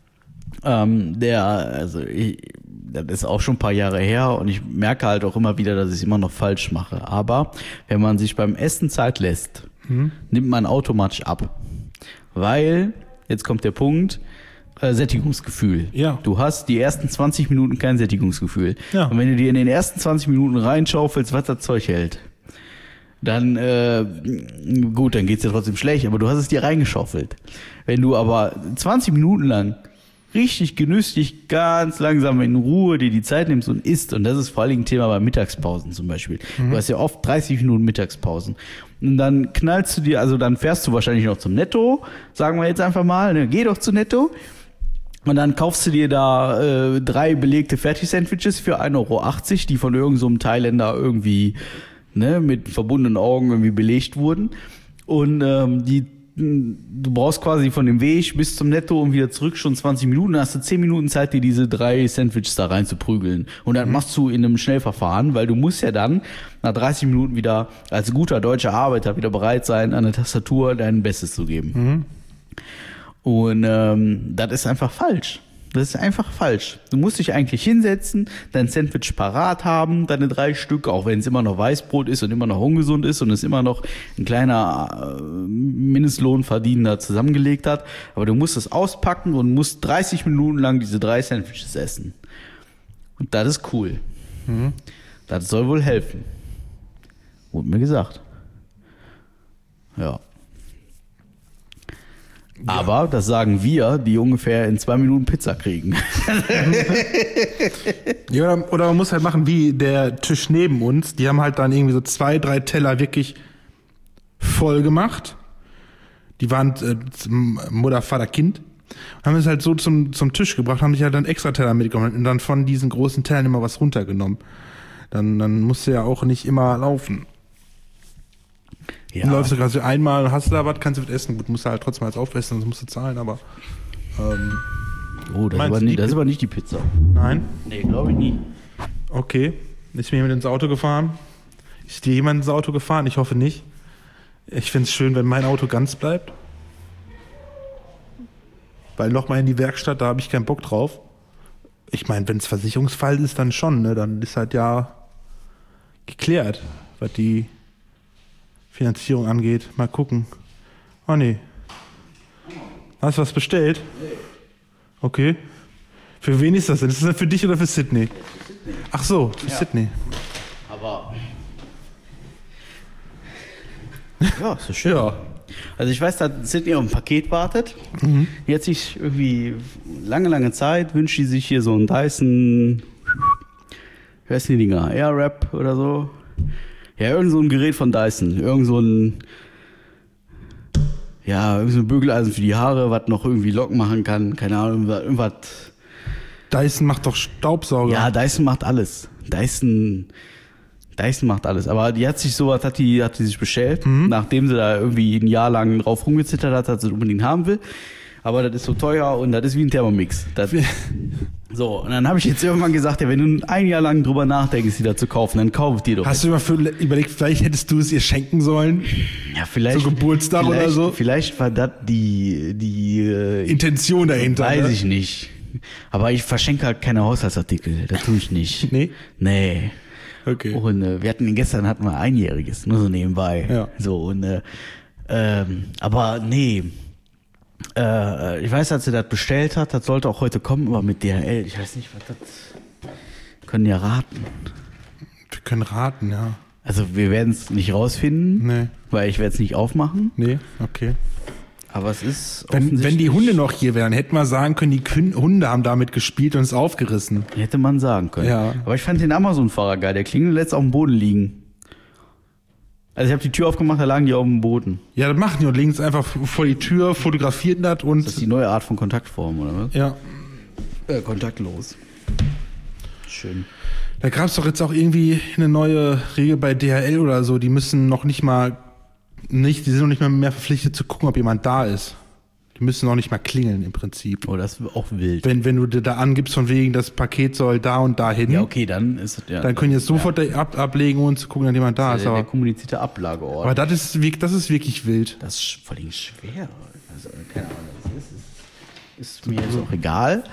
das ist auch schon ein paar Jahre her und ich merke halt auch immer wieder, dass ich es immer noch falsch mache. Aber wenn man sich beim Essen Zeit lässt, nimmt man automatisch ab. Weil, jetzt kommt der Punkt, Sättigungsgefühl. Ja. Du hast die ersten 20 Minuten kein Sättigungsgefühl. Ja. Und wenn du dir in den ersten 20 Minuten reinschaufelst, was das Zeug hält, dann, gut, dann geht's dir trotzdem schlecht, aber du hast es dir reingeschaufelt. Wenn du aber 20 Minuten lang richtig genüsslich, ganz langsam in Ruhe dir die Zeit nimmst und isst, und das ist vor allen Dingen ein Thema bei Mittagspausen zum Beispiel. Du hast ja oft 30 Minuten Mittagspausen. Und dann knallst du dir, also dann fährst du wahrscheinlich noch zum Netto, sagen wir jetzt einfach mal, ne, geh doch zu Netto. Und dann kaufst du dir da 3 belegte Fertig-Sandwiches für 1,80 €, die von irgend so einem Thailänder irgendwie mit verbundenen Augen irgendwie belegt wurden. Und du brauchst quasi von dem Weg bis zum Netto und wieder zurück schon 20 Minuten. Dann hast du 10 Minuten Zeit, dir diese 3 Sandwiches da rein zu prügeln. Und dann machst du in einem Schnellverfahren, weil du musst ja dann nach 30 Minuten wieder als guter deutscher Arbeiter wieder bereit sein, an der Tastatur dein Bestes zu geben. Und das ist einfach falsch. Das ist einfach falsch. Du musst dich eigentlich hinsetzen, dein Sandwich parat haben, deine 3 Stück, auch wenn es immer noch Weißbrot ist und immer noch ungesund ist und es immer noch ein kleiner Mindestlohnverdiener zusammengelegt hat. Aber du musst es auspacken und musst 30 Minuten lang diese 3 Sandwiches essen. Und das ist cool. Das soll wohl helfen. Wurde mir gesagt. Ja. Aber das sagen wir, die ungefähr in 2 Minuten Pizza kriegen. Ja, oder man muss halt machen wie der Tisch neben uns. Die haben halt dann irgendwie so 2, 3 Teller wirklich voll gemacht. Die waren Mutter, Vater, Kind. Haben es halt so zum Tisch gebracht, haben sich halt dann extra Teller mitgenommen und dann von diesen großen Tellern immer was runtergenommen. Dann musst du ja auch nicht immer laufen. Ja. Dann läufst du gerade so einmal, hast du da was, kannst du was essen. Gut, musst du halt trotzdem alles aufessen, sonst musst du zahlen, aber Oh, das ist aber nicht die Pizza. nein. Nee, glaube ich nie. Okay. Ist mir jemand ins Auto gefahren? Ist dir jemand ins Auto gefahren? Ich hoffe nicht. Ich finde es schön, wenn mein Auto ganz bleibt. Weil nochmal in die Werkstatt, da habe ich keinen Bock drauf. Ich meine, wenn es Versicherungsfall ist, dann schon, ne? Dann ist halt ja geklärt, was die Finanzierung angeht. Mal gucken. Oh nee. Hast du was bestellt? Okay. Für wen ist das denn? Ist das denn für dich oder für Sydney? Ach so, für Sydney. Aber. Ja, ist so schön. Ja. Also ich weiß, dass Sydney auf ein Paket wartet. Die hat sich irgendwie lange Zeit, wünscht die sich hier so einen Dyson, wie heißt die Dinger, Airwrap oder so. Ja, irgend so ein Gerät von Dyson. Irgend so ein Bügeleisen für die Haare, was noch irgendwie Locken machen kann. Keine Ahnung, irgendwas Dyson macht doch Staubsauger. Ja, Dyson macht alles. Dyson macht alles. Aber die hat sich sich bestellt, nachdem sie da irgendwie ein Jahr lang drauf rumgezittert hat, dass sie es unbedingt haben will. Aber das ist so teuer und das ist wie ein Thermomix. So, und dann habe ich jetzt irgendwann gesagt, ja, wenn du ein Jahr lang drüber nachdenkst, die da zu kaufen, dann kauf die doch. Hast du immer überlegt, vielleicht hättest du es ihr schenken sollen? Ja, vielleicht. Zu Geburtstag oder so? Vielleicht war das die Intention dahinter. Weiß ich nicht. Aber ich verschenke halt keine Haushaltsartikel. Das tue ich nicht. Nee? Nee. Okay. Und gestern hatten wir Einjähriges, nur so nebenbei. Ja. So, und aber nee. Ich weiß, als sie das bestellt hat, das sollte auch heute kommen, aber mit DHL, ich weiß nicht, was das. Können ja raten. Wir können raten, ja. Also wir werden es nicht rausfinden, Nee. weil ich werde es nicht aufmachen. Nee, okay. Aber es ist Wenn die Hunde noch hier wären, hätten wir sagen können, die Hunde haben damit gespielt und es aufgerissen. hätte man sagen können. Ja. Aber ich fand den Amazon-Fahrer geil, der Klingel lässt auf dem Boden liegen. Also ich habe die Tür aufgemacht, da lagen die auf dem Boden. Ja, das machen die und legen es einfach vor die Tür, fotografieren das und... Das ist die neue Art von Kontaktform, oder was? Ja. Kontaktlos. Schön. Da gab es doch jetzt auch irgendwie eine neue Regel bei DHL oder so, die müssen noch die sind noch nicht mal mehr verpflichtet zu gucken, ob jemand da ist. Die müssen noch nicht mal klingeln im Prinzip. Oh, das ist auch wild. Wenn du dir da angibst von wegen, das Paket soll da und da hin, Ja, okay, dann ist es ja. dann können die jetzt sofort ablegen und zu gucken, ob jemand da ist. der Aber kommunizierte Ablageort. das ist wirklich wild. Das ist vor allem schwer. Also, keine Ahnung, was das ist mir jetzt auch egal.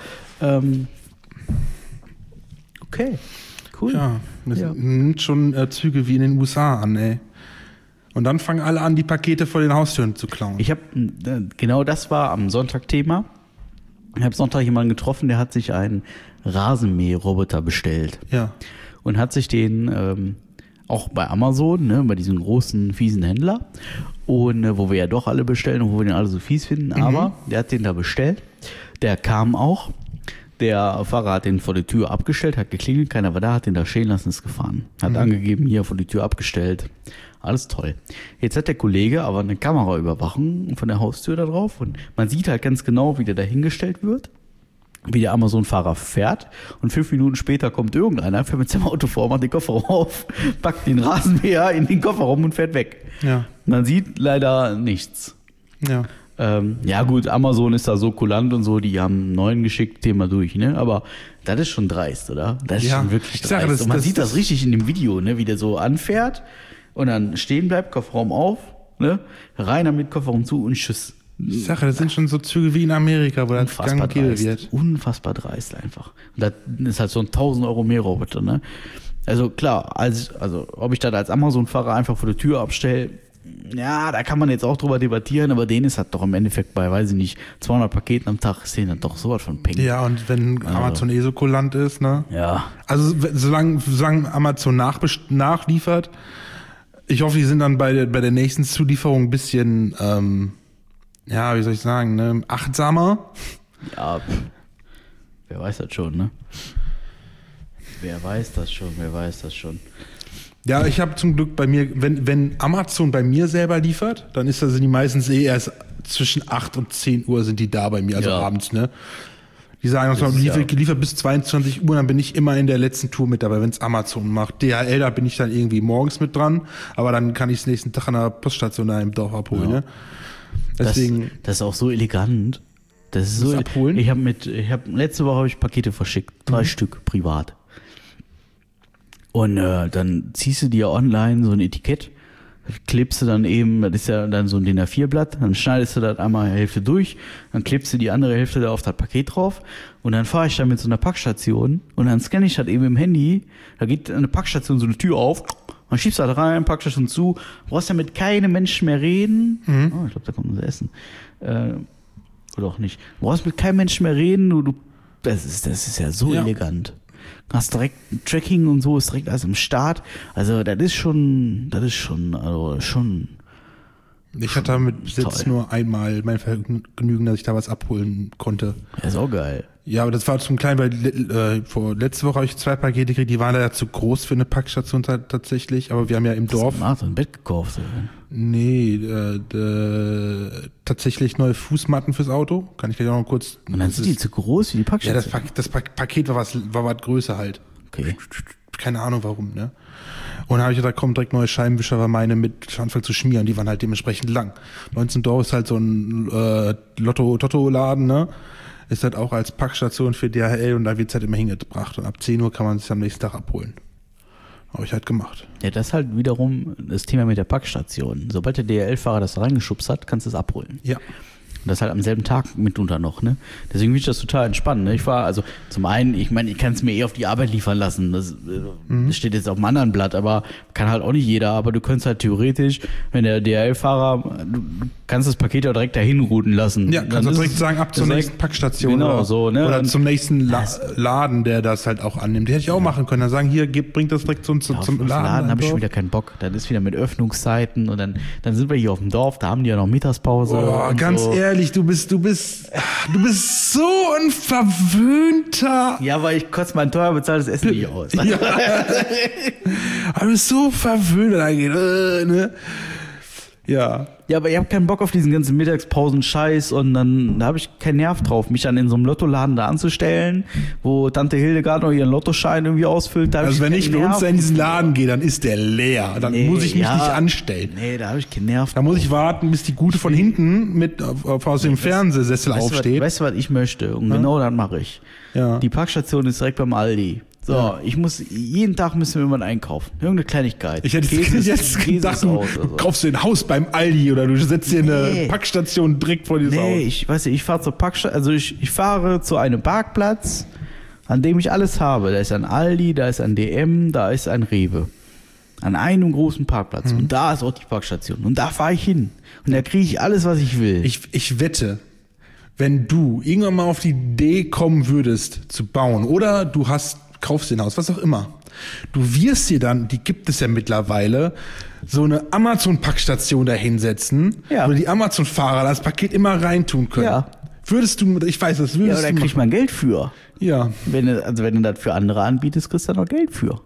Okay, cool. Ja, das Ja. nimmt schon Züge wie in den USA an, ey. Und dann fangen alle an, die Pakete vor den Haustüren zu klauen. Ich habe, genau das war am Sonntag Thema. Ich habe Sonntag jemanden getroffen, der hat sich einen Rasenmäherroboter bestellt. Ja. Und hat sich den auch bei Amazon, ne, bei diesem großen, fiesen Händler, und wo wir ja doch alle bestellen und wo wir den alle so fies finden, aber der hat den da bestellt. Der kam auch. Der Fahrer hat den vor die Tür abgestellt, hat geklingelt, keiner war da, hat den da stehen lassen, ist gefahren. Hat angegeben, hier vor die Tür abgestellt. Alles toll. Jetzt hat der Kollege aber eine Kameraüberwachung von der Haustür da drauf und man sieht halt ganz genau, wie der da hingestellt wird, wie der Amazon-Fahrer fährt und 5 Minuten später kommt irgendeiner, fährt mit seinem Auto vor, macht den Kofferraum auf, packt den Rasenmäher in den Kofferraum und fährt weg. Ja. Man sieht leider nichts. Ja. Ja gut, Amazon ist da so kulant und so, die haben einen neuen geschickt, Thema durch, ne? Aber das ist schon dreist, oder? Das ist Ja, schon wirklich ich sage, dreist. das- Und man das- sieht das das- richtig in dem Video, ne? Wie der so anfährt und dann stehen bleibt, Kofferraum auf, ne? Rein damit, Kofferraum zu und tschüss. Ich sage, das sind schon so Züge wie in Amerika, wo das gang und gäbe wird. Unfassbar dreist einfach. Und das ist halt so ein 1.000 Euro Mähroboter, ne? Also klar, also ob ich das als Amazon-Fahrer einfach vor der Tür abstelle, ja, da kann man jetzt auch drüber debattieren, aber denen ist halt doch im Endeffekt bei, weiß ich nicht, 200 Paketen am Tag, ist denen dann doch sowas von Peng. Ja, und wenn Amazon so kulant ist, ne? Ja. Also solange Amazon nachliefert, ich hoffe, die sind dann bei der nächsten Zulieferung ein bisschen, ja, wie soll ich sagen, ne, achtsamer. Ja, wer weiß das schon, ne? Wer weiß das schon. Ja, ich habe zum Glück bei mir, wenn Amazon bei mir selber liefert, dann sind die meistens erst zwischen 8 und 10 Uhr sind die da bei mir, also Ja. abends, ne? Die sagen, Das ist liefert bis 22 Uhr, dann bin ich immer in der letzten Tour mit dabei, wenn es Amazon macht. DHL, da bin ich dann irgendwie morgens mit dran, aber dann kann ich es nächsten Tag an der Poststation da im Dorf abholen, ne? Deswegen, Das ist auch so elegant. Das ist so. Das abholen? Letzte Woche habe ich Pakete verschickt, 3 Stück privat. Und dann ziehst du dir online so ein Etikett, klebst du dann eben, das ist ja dann so ein DIN A4-Blatt, dann schneidest du das einmal Hälfte durch, dann klebst du die andere Hälfte da auf das Paket drauf und dann fahre ich da mit so einer Packstation und dann scanne ich das eben im Handy, da geht eine Packstation so eine Tür auf, dann schiebst du das rein, Packstation zu, brauchst ja mit keinem Menschen mehr reden. Oh, ich glaube, da kommt unser Essen. Oder auch nicht. Du brauchst mit keinem Menschen mehr reden, das ist ja so Ja. elegant. Hast direkt ein Tracking und so, ist direkt alles im Start. Also, das ist schon Ich hatte damit bis jetzt nur einmal mein Vergnügen, dass ich da was abholen konnte. Ja, ist auch geil. Ja, aber das war zum Kleinen, weil letzte Woche habe ich 2 Pakete gekriegt, die waren leider zu groß für eine Packstation tatsächlich, aber wir haben ja im Dorf... Hast du ein Bett gekauft? Oder? Nee, tatsächlich neue Fußmatten fürs Auto. Kann ich gleich auch noch kurz... Und dann sind die zu groß wie die Packstation? Ja, das Paket war was größer halt. Okay. Keine Ahnung warum, ne? Und dann habe ich gesagt, komm, direkt neue Scheibenwischer, weil meine mit anfangen zu schmieren, die waren halt dementsprechend lang. Bei uns im Dorf ist halt so ein Lotto-Laden, ne? Ist halt auch als Packstation für DHL und da wird's halt immer hingebracht. Und ab 10 Uhr kann man es am nächsten Tag abholen. Habe ich halt gemacht. Ja, das ist halt wiederum das Thema mit der Packstation. Sobald der DHL-Fahrer das reingeschubst hat, kannst du es abholen. Ja. Und das halt am selben Tag mitunter noch, ne? Deswegen finde ich das total entspannt, ne? Ich war, also zum einen, ich meine, ich kann es mir auf die Arbeit liefern lassen. Das steht jetzt auf einem anderen Blatt, aber kann halt auch nicht jeder. Aber du könntest halt theoretisch, wenn der DHL-Fahrer, du kannst das Paket ja direkt dahin routen lassen. Ja, kannst du direkt sagen, ab zur nächsten Packstation. Genau, oder, so, ne? Oder zum nächsten Laden, der das halt auch annimmt. Die hätte ich auch machen können. Dann sagen, hier, bringt das direkt zum Laden. Habe ich schon wieder keinen Bock. Dann ist wieder mit Öffnungszeiten und dann sind wir hier auf dem Dorf, da haben die ja noch Mittagspause. Oh, ganz so. Ehrlich, du bist so ein verwöhnter. Ja, weil ich kotze mein teuer bezahltes Essen nicht aus. Ja. Aber du bist so verwöhnt, ne? Ja. Ja, aber ich habe keinen Bock auf diesen ganzen Mittagspausen-Scheiß und da habe ich keinen Nerv drauf, mich dann in so einem Lottoladen da anzustellen, wo Tante Hildegard noch ihren Lottoschein irgendwie ausfüllt. Also wenn ich bei uns da in diesen Laden gehe, dann ist der leer. Dann muss ich mich nicht anstellen. Nee, da habe ich keinen Nerv. Da muss ich warten, bis die Gute von hinten mit aus dem Fernsehsessel aufsteht. Weißt du, was ich möchte? Und genau das mache ich. Ja. Die Packstation ist direkt beim Aldi. So, jeden Tag müssen wir immer einkaufen. Irgendeine Kleinigkeit. Ich hätte jetzt gedacht, du kaufst dir ein Haus beim Aldi oder du setzt dir eine Packstation direkt vor dieses Haus. Nee, ich fahre zur Packstation, also ich fahre zu einem Parkplatz, an dem ich alles habe. Da ist ein Aldi, da ist ein DM, da ist ein Rewe. An einem großen Parkplatz. Und da ist auch die Packstation. Und da fahre ich hin. Und da kriege ich alles, was ich will. Ich wette, wenn du irgendwann mal auf die Idee kommen würdest, zu bauen, oder du kaufst dir ein Haus, was auch immer. Du wirst dir dann, die gibt es ja mittlerweile, so eine Amazon-Packstation da hinsetzen, wo die Amazon-Fahrer das Paket immer reintun können. Ja. Würdest du, ich weiß, das würdest du. Ja, aber da kriegt man Geld für. Ja. Wenn du das für andere anbietest, kriegst du dann noch Geld für.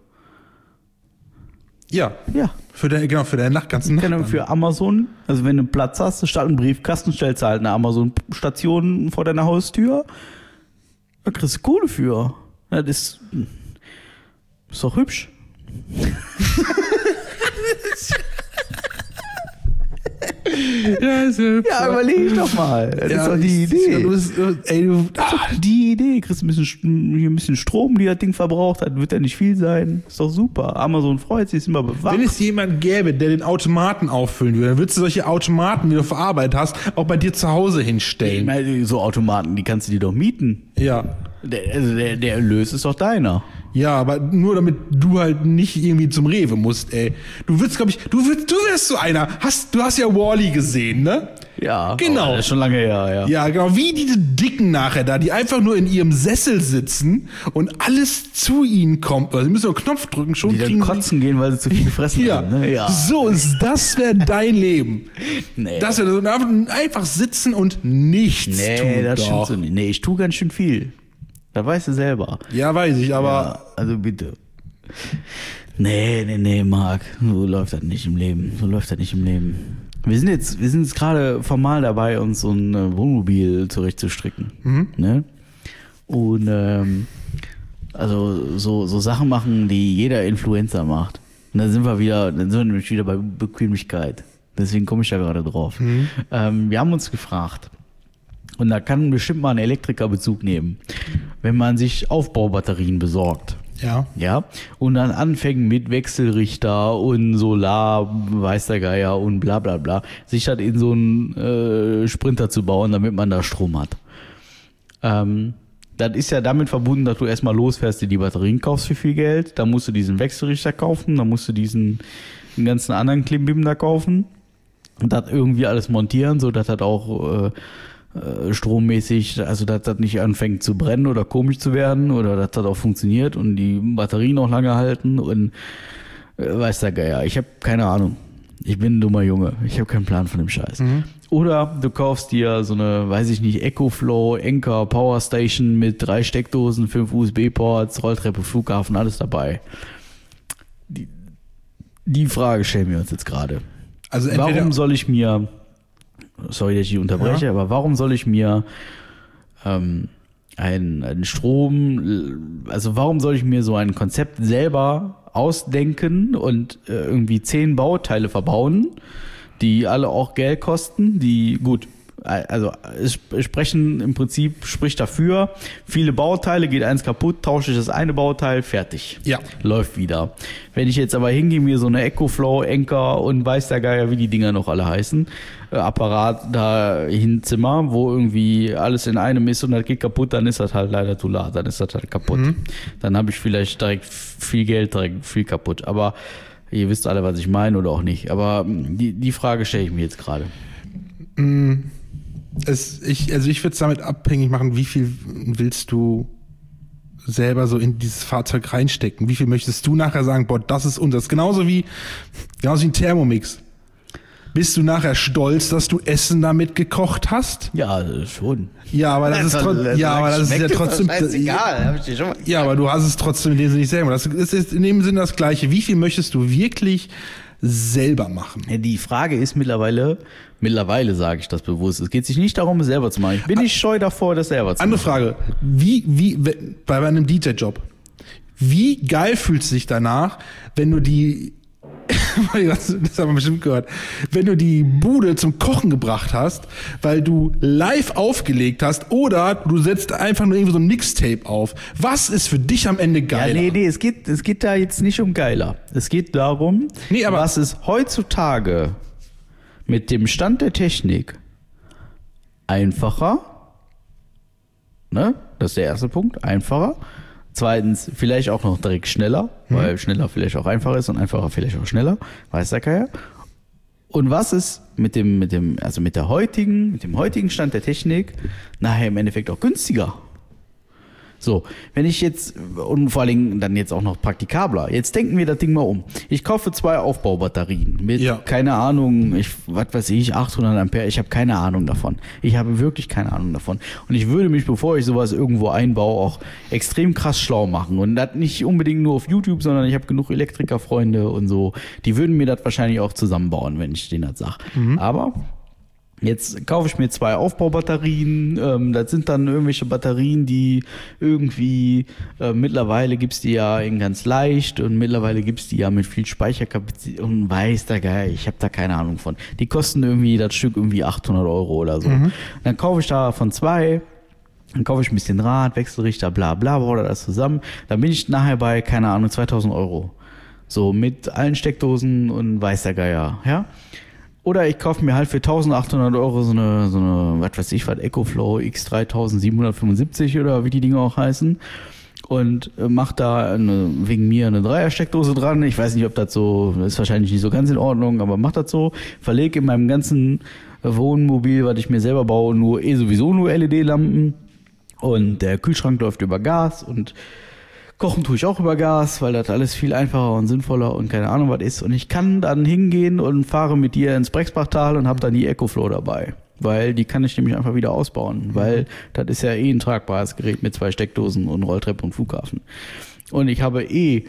Ja. Ja. Für deine ganzen Nachbarn. Für Amazon, also wenn du Platz hast, statt einen Briefkasten, stellst du halt eine Amazon-Station vor deiner Haustür, da kriegst du Kohle für. Das ist doch hübsch. Ja, überleg doch mal. Das ist doch die Idee. Die Idee. Kriegst ein bisschen Strom, die das Ding verbraucht hat. Wird ja nicht viel sein. Ist doch super. Amazon freut sich, ist immer bewacht. Wenn es jemand gäbe, der den Automaten auffüllen würde, dann würdest du solche Automaten, die du verarbeitet hast, auch bei dir zu Hause hinstellen. Ich meine, so Automaten, die kannst du dir doch mieten. Ja. Der Erlös ist doch deiner. Ja, aber nur damit du halt nicht irgendwie zum Rewe musst, ey. Du wirst, glaube ich, du wärst so einer. Du hast ja Wall-E gesehen, ne? Ja, genau. Das ist schon lange her, ja. Ja, genau. Wie diese Dicken nachher da, die einfach nur in ihrem Sessel sitzen und alles zu ihnen kommt. Also sie müssen nur einen Knopf drücken, schon die dann kotzen gehen, weil sie zu viel gefressen haben. Ne? Ja. So, das wäre dein Leben. Nee. Das wäre so einfach sitzen und nichts tun. Nee, das stimmt so nicht. Nee, ich tue ganz schön viel. Da weißt du selber. Ja, weiß ich, aber... Ja, also bitte. Nee, Marc. So läuft das nicht im Leben. Wir sind jetzt gerade formal dabei, uns so ein Wohnmobil zurechtzustricken. Ne? Und also so Sachen machen, die jeder Influencer macht. Und dann sind wir nämlich wieder bei Bequemlichkeit. Deswegen komme ich da gerade drauf. Wir haben uns gefragt, und da kann bestimmt mal ein Elektriker Bezug nehmen, wenn man sich Aufbaubatterien besorgt. Ja. Ja. Und dann anfängt mit Wechselrichter und Solar, weiß der Geier und bla bla bla, sich halt in so einen Sprinter zu bauen, damit man da Strom hat. Das ist ja damit verbunden, dass du erstmal losfährst, dir die Batterien kaufst für viel Geld, dann musst du diesen Wechselrichter kaufen, dann musst du den ganzen anderen Klimbim da kaufen und das irgendwie alles montieren, so dass das auch strommäßig, also dass das nicht anfängt zu brennen oder komisch zu werden oder dass das auch funktioniert und die Batterien auch lange halten und weiß der Geier. Ich habe keine Ahnung. Ich bin ein dummer Junge. Ich habe keinen Plan von dem Scheiß. Oder du kaufst dir so eine, weiß ich nicht, EcoFlow, Anker, Power Station mit 3 Steckdosen, 5 USB-Ports, Rolltreppe, Flughafen, alles dabei. Die Frage stellen wir uns jetzt gerade. Also warum soll ich mir, sorry, dass ich unterbreche, aber warum soll ich mir einen Strom, also warum soll ich mir so ein Konzept selber ausdenken und irgendwie 10 Bauteile verbauen, die alle auch Geld kosten, die, gut, also es sprechen im Prinzip, spricht dafür, viele Bauteile, geht eins kaputt, tausche ich das eine Bauteil, fertig. Ja. Läuft wieder. Wenn ich jetzt aber hingehe, mir so eine EcoFlow, Anker und weiß der Geier, wie die Dinger noch alle heißen, Apparat da hinzimmer, wo irgendwie alles in einem ist und das geht kaputt, dann ist das halt leider zu laat, dann ist das halt kaputt. Dann habe ich vielleicht direkt viel Geld, direkt viel kaputt. Aber ihr wisst alle, was ich meine oder auch nicht. Aber die Frage stelle ich mir jetzt gerade. Ich würde es damit abhängig machen, wie viel willst du selber so in dieses Fahrzeug reinstecken? Wie viel möchtest du nachher sagen, boah, das ist unseres? Genauso wie ein Thermomix. Bist du nachher stolz, dass du Essen damit gekocht hast? Ja, schon. Ja, aber das ist trotzdem, Scheißegal, hab ich dir schon mal gesagt. Ja, aber du hast es trotzdem in dem Sinne nicht selber. Das ist in dem Sinne das Gleiche. Wie viel möchtest du wirklich selber machen? Ja, die Frage ist mittlerweile sage ich das bewusst, es geht sich nicht darum, es selber zu machen. Ich bin nicht scheu davor, das selber zu machen. Andere Frage, wie bei einem DJ-Job, wie geil fühlt es sich danach, wenn du das haben wir bestimmt gehört, wenn du die Bude zum Kochen gebracht hast, weil du live aufgelegt hast oder du setzt einfach nur irgendwie so ein Mixtape auf. Was ist für dich am Ende geiler? Ja, nee, es geht da jetzt nicht um geiler. Es geht darum, was ist heutzutage mit dem Stand der Technik einfacher, ne? Das ist der erste Punkt, einfacher. Zweitens, vielleicht auch noch direkt schneller, weil schneller vielleicht auch einfacher ist und einfacher vielleicht auch schneller, weiß der Kerl. Und was ist mit dem heutigen Stand der Technik nachher im Endeffekt auch günstiger? So, wenn ich jetzt, und vor allen Dingen dann jetzt auch noch praktikabler, jetzt denken wir das Ding mal um. Ich kaufe 2 Aufbaubatterien mit, keine Ahnung, 800 Ampere, ich habe keine Ahnung davon. Ich habe wirklich keine Ahnung davon. Und ich würde mich, bevor ich sowas irgendwo einbaue, auch extrem krass schlau machen. Und das nicht unbedingt nur auf YouTube, sondern ich habe genug Elektrikerfreunde und so, die würden mir das wahrscheinlich auch zusammenbauen, wenn ich denen das sage. Aber jetzt kaufe ich mir 2 Aufbaubatterien, das sind dann irgendwelche Batterien, die irgendwie, mittlerweile gibt's die ja in ganz leicht und mittlerweile gibt's die ja mit viel Speicherkapazität und weiß der Geil, ich habe da keine Ahnung von. Die kosten irgendwie das Stück irgendwie 800 Euro oder so. Dann kaufe ich davon 2, dann kaufe ich ein bisschen Rad, Wechselrichter, bla bla, baue das zusammen. Dann bin ich nachher bei, keine Ahnung, 2000 Euro. So mit allen Steckdosen und weiß der Geier, ja. Oder ich kaufe mir halt für 1800 Euro so eine, was weiß ich, was, EcoFlow X3775 oder wie die Dinge auch heißen. Und mache da wegen mir eine 3er-Steckdose dran. Ich weiß nicht, ob das so, das ist wahrscheinlich nicht so ganz in Ordnung, aber mach das so. Verlege in meinem ganzen Wohnmobil, was ich mir selber baue, sowieso nur LED-Lampen. Und der Kühlschrank läuft über Gas und Kochen tue ich auch über Gas, weil das alles viel einfacher und sinnvoller und keine Ahnung was ist. Und ich kann dann hingehen und fahre mit dir ins Brexbachtal und habe dann die EcoFlow dabei. Weil die kann ich nämlich einfach wieder ausbauen. Weil das ist ja ein tragbares Gerät mit 2 Steckdosen und Rolltreppe und Flughafen. Und ich habe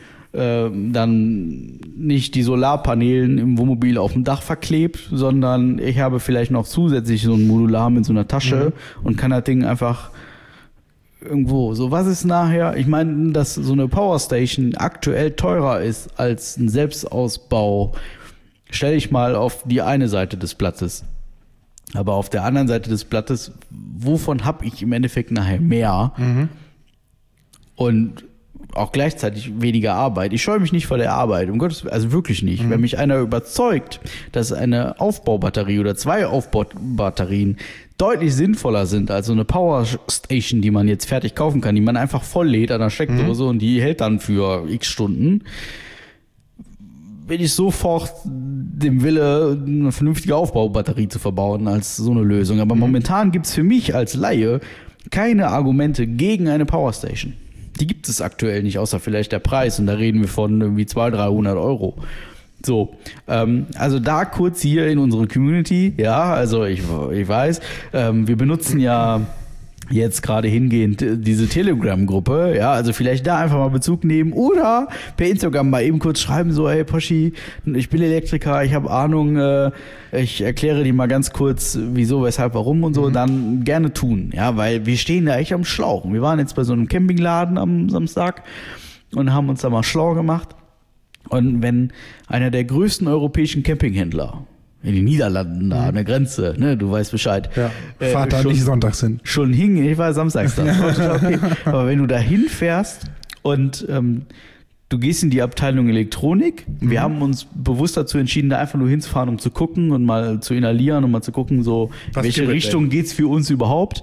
dann nicht die Solarpanelen im Wohnmobil auf dem Dach verklebt, sondern ich habe vielleicht noch zusätzlich so ein Modular mit so einer Tasche und kann das Ding einfach irgendwo. So, was ist nachher? Ich meine, dass so eine Powerstation aktuell teurer ist als ein Selbstausbau, stelle ich mal auf die eine Seite des Blattes. Aber auf der anderen Seite des Blattes, wovon habe ich im Endeffekt nachher mehr? Und auch gleichzeitig weniger Arbeit. Ich scheue mich nicht vor der Arbeit, um Gottes Willen, also wirklich nicht. Wenn mich einer überzeugt, dass eine Aufbaubatterie oder 2 Aufbaubatterien deutlich sinnvoller sind als so eine Powerstation, die man jetzt fertig kaufen kann, die man einfach volllädt an der Steckdose und die hält dann für x Stunden, bin ich sofort dem Wille, eine vernünftige Aufbaubatterie zu verbauen als so eine Lösung. Aber momentan gibt's für mich als Laie keine Argumente gegen eine Powerstation. Die gibt es aktuell nicht, außer vielleicht der Preis. Und da reden wir von irgendwie 200-300 Euro. So, also da kurz hier in unsere Community, ja, also ich weiß, wir benutzen ja jetzt gerade hingehend diese Telegram-Gruppe, ja, also vielleicht da einfach mal Bezug nehmen oder per Instagram mal eben kurz schreiben, so, hey Poschi, ich bin Elektriker, ich habe Ahnung, ich erkläre dir mal ganz kurz, wieso, weshalb, warum und so, dann gerne tun, ja, weil wir stehen da echt am Schlauch. Wir waren jetzt bei so einem Campingladen am Samstag und haben uns da mal schlau gemacht. Und wenn einer der größten europäischen Campinghändler in den Niederlanden da an der Grenze, ne, du weißt Bescheid. Ja, fahrt da nicht sonntags hin. Schon hing, ich war samstags da. Okay. Aber wenn du da hinfährst und du gehst in die Abteilung Elektronik, wir haben uns bewusst dazu entschieden, da einfach nur hinzufahren, um zu gucken und mal zu inhalieren und mal zu gucken, so in welche Richtung geht's für uns überhaupt.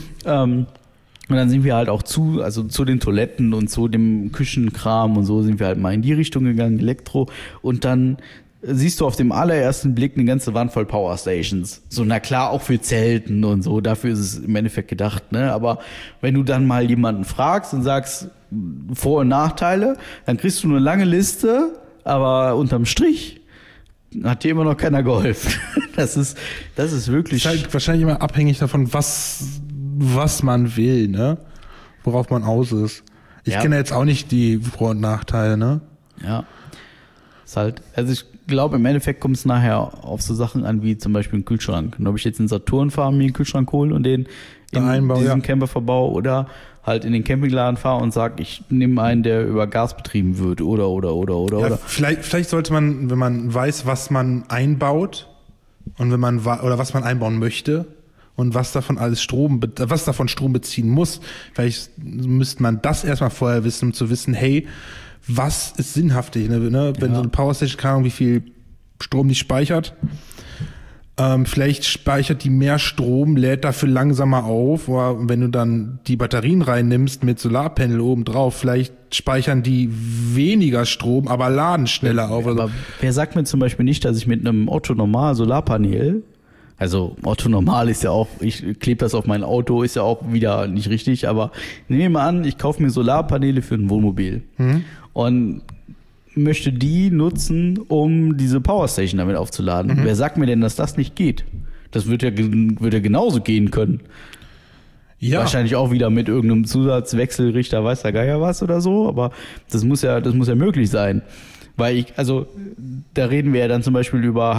Und dann sind wir halt auch zu den Toiletten und zu dem Küchenkram und so sind wir halt mal in die Richtung gegangen, Elektro. Und dann siehst du auf dem allerersten Blick eine ganze Wand voll Powerstations. So, na klar, auch für Zelten und so, dafür ist es im Endeffekt gedacht, ne? Aber wenn du dann mal jemanden fragst und sagst Vor- und Nachteile, dann kriegst du eine lange Liste, aber unterm Strich hat dir immer noch keiner geholfen. Das ist wirklich... Das ist halt wahrscheinlich immer abhängig davon, was man will, ne? Worauf man aus ist. Ich kenne jetzt auch nicht die Vor- und Nachteile, ne? Ja. Ist halt, also ich glaube, im Endeffekt kommt es nachher auf so Sachen an, wie zum Beispiel einen Kühlschrank. Und ob ich jetzt in Saturn fahre, mir einen Kühlschrank hole und den in diesem Camper verbau oder halt in den Campingladen fahre und sage, ich nehme einen, der über Gas betrieben wird oder. Vielleicht sollte man, wenn man weiß, was man einbaut und oder was man einbauen möchte, und was davon Strom beziehen muss. Vielleicht müsste man das erstmal vorher wissen, um zu wissen, hey, was ist sinnhaftig, ne? Wenn so eine Powerstation, keine Ahnung, wie viel Strom die speichert. Vielleicht speichert die mehr Strom, lädt dafür langsamer auf. Oder wenn du dann die Batterien reinnimmst mit Solarpanel oben drauf, vielleicht speichern die weniger Strom, aber laden schneller auf. Aber wer sagt mir zum Beispiel nicht, dass ich mit einem Otto Normal Solarpanel, also Otto Normal ist ja auch, ich klebe das auf mein Auto, ist ja auch wieder nicht richtig, aber nehmen wir mal an, ich kaufe mir Solarpaneele für ein Wohnmobil und möchte die nutzen, um diese Powerstation damit aufzuladen. Wer sagt mir denn, dass das nicht geht? Das wird ja genauso gehen können. Ja. Wahrscheinlich auch wieder mit irgendeinem Zusatzwechselrichter, weiß der Geier was oder so, aber das muss ja möglich sein. Weil da reden wir ja dann zum Beispiel über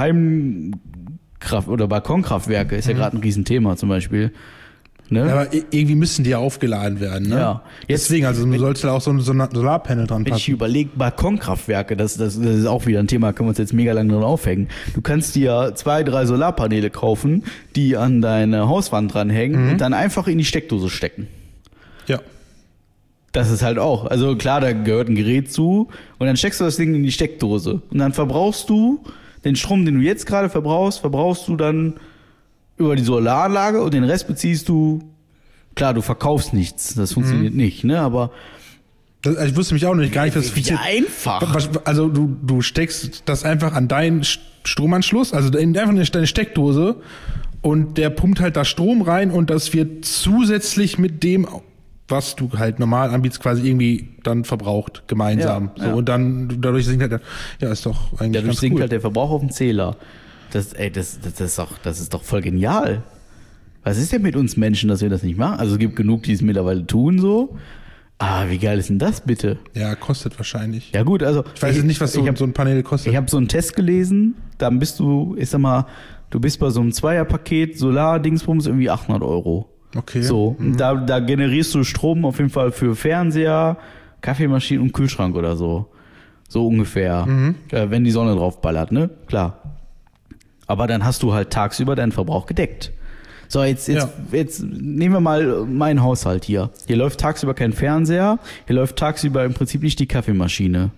oder Balkonkraftwerke, ist ja gerade ein Riesenthema zum Beispiel. Ne? Ja, aber irgendwie müssen die ja aufgeladen werden, ne? Ja. Deswegen, du sollst da auch so ein Solarpanel dran passen. Wenn ich überlege, Balkonkraftwerke, das ist auch wieder ein Thema, können wir uns jetzt mega lang dran aufhängen. Du kannst dir 2, 3 Solarpaneele kaufen, die an deine Hauswand dranhängen und dann einfach in die Steckdose stecken. Ja. Das ist halt auch, also klar, da gehört ein Gerät zu und dann steckst du das Ding in die Steckdose und dann verbrauchst du den Strom, den du jetzt gerade verbrauchst du dann über die Solaranlage und den Rest beziehst du, klar, du verkaufst nichts, das funktioniert nicht, ne, aber ich wusste mich auch noch gar nicht, was wie einfach. Also du steckst das einfach an deinen Stromanschluss, also einfach in deine Steckdose und der pumpt halt da Strom rein und das wird zusätzlich mit dem, was du halt normal anbietest, quasi irgendwie dann verbraucht, gemeinsam. Ja, so, und dann, dadurch sinkt halt, ist doch eigentlich dadurch ganz sinkt cool. halt der Verbrauch auf dem Zähler. Das ist doch voll genial. Was ist denn mit uns Menschen, dass wir das nicht machen? Also es gibt genug, die es mittlerweile tun, so. Ah, wie geil ist denn das bitte? Ja, kostet wahrscheinlich. Ja gut, also ich weiß jetzt nicht, was so ein Panel kostet. Ich habe so einen Test gelesen, dann bist du, du bist bei so einem Zweierpaket Solar-Dingsbums irgendwie 800 €. Okay. So, da generierst du Strom auf jeden Fall für Fernseher, Kaffeemaschinen und Kühlschrank oder so. So ungefähr. Wenn die Sonne drauf ballert, ne? Klar. Aber dann hast du halt tagsüber deinen Verbrauch gedeckt. So, jetzt nehmen wir mal meinen Haushalt hier. Hier läuft tagsüber kein Fernseher, hier läuft tagsüber im Prinzip nicht die Kaffeemaschine.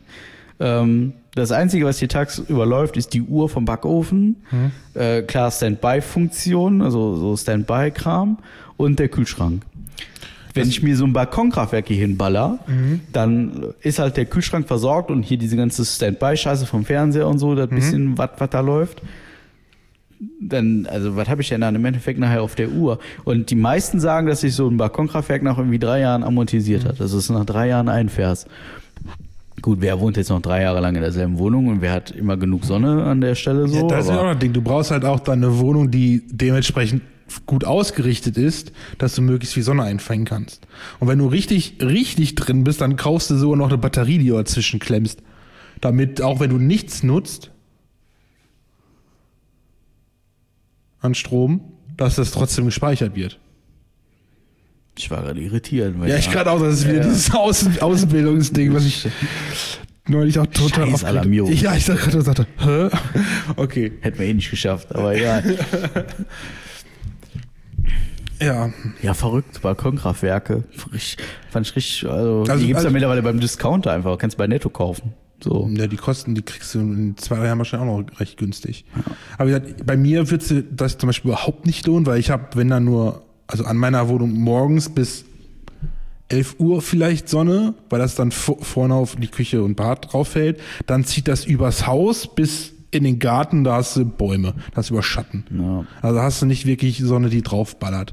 Das Einzige, was hier tagsüber läuft, ist die Uhr vom Backofen. Klar, Standby-Funktion, also so Standby-Kram und der Kühlschrank. Wenn ich mir so ein Balkonkraftwerk hier hinballer, dann ist halt der Kühlschrank versorgt und hier diese ganze Standby-Scheiße vom Fernseher und so, das bisschen, was da läuft. Dann, also was habe ich denn dann im Endeffekt nachher auf der Uhr? Und die meisten sagen, dass sich so ein Balkonkraftwerk nach irgendwie 3 Jahren amortisiert hat. Also es ist nach 3 Jahren einfährst. Gut, wer wohnt jetzt noch 3 Jahre lang in derselben Wohnung und wer hat immer genug Sonne an der Stelle so? Ja, das ist ja auch ein Ding. Du brauchst halt auch dann eine Wohnung, die dementsprechend gut ausgerichtet ist, dass du möglichst viel Sonne einfangen kannst. Und wenn du richtig drin bist, dann kaufst du sogar noch eine Batterie, die du dazwischen klemmst. Damit, auch wenn du nichts nutzt an Strom, dass das trotzdem gespeichert wird. Ich war gerade irritiert. Ja, ich gerade auch, das ist wieder dieses Ausbildungsding, was ich neulich auch total Scheiß Alarmierung. Ja, ich sagte, hä? Okay. Hätten wir eh nicht geschafft, aber egal. Ja. Ja, verrückt, Balkonkraftwerke. Fand ich richtig, also die gibt's ja mittlerweile beim Discounter einfach, kannst bei Netto kaufen. So. Ja, die Kosten, die kriegst du in 2 Jahren wahrscheinlich auch noch recht günstig. Ja. Aber wie gesagt, bei mir wird sich das zum Beispiel überhaupt nicht lohnen, weil ich habe, wenn dann nur, also an meiner Wohnung morgens bis 11 Uhr vielleicht Sonne, weil das dann vorne auf die Küche und Bad drauf fällt. Dann zieht das übers Haus bis in den Garten, da hast du Bäume, da hast du über Schatten. Ja. Also hast du nicht wirklich Sonne, die draufballert.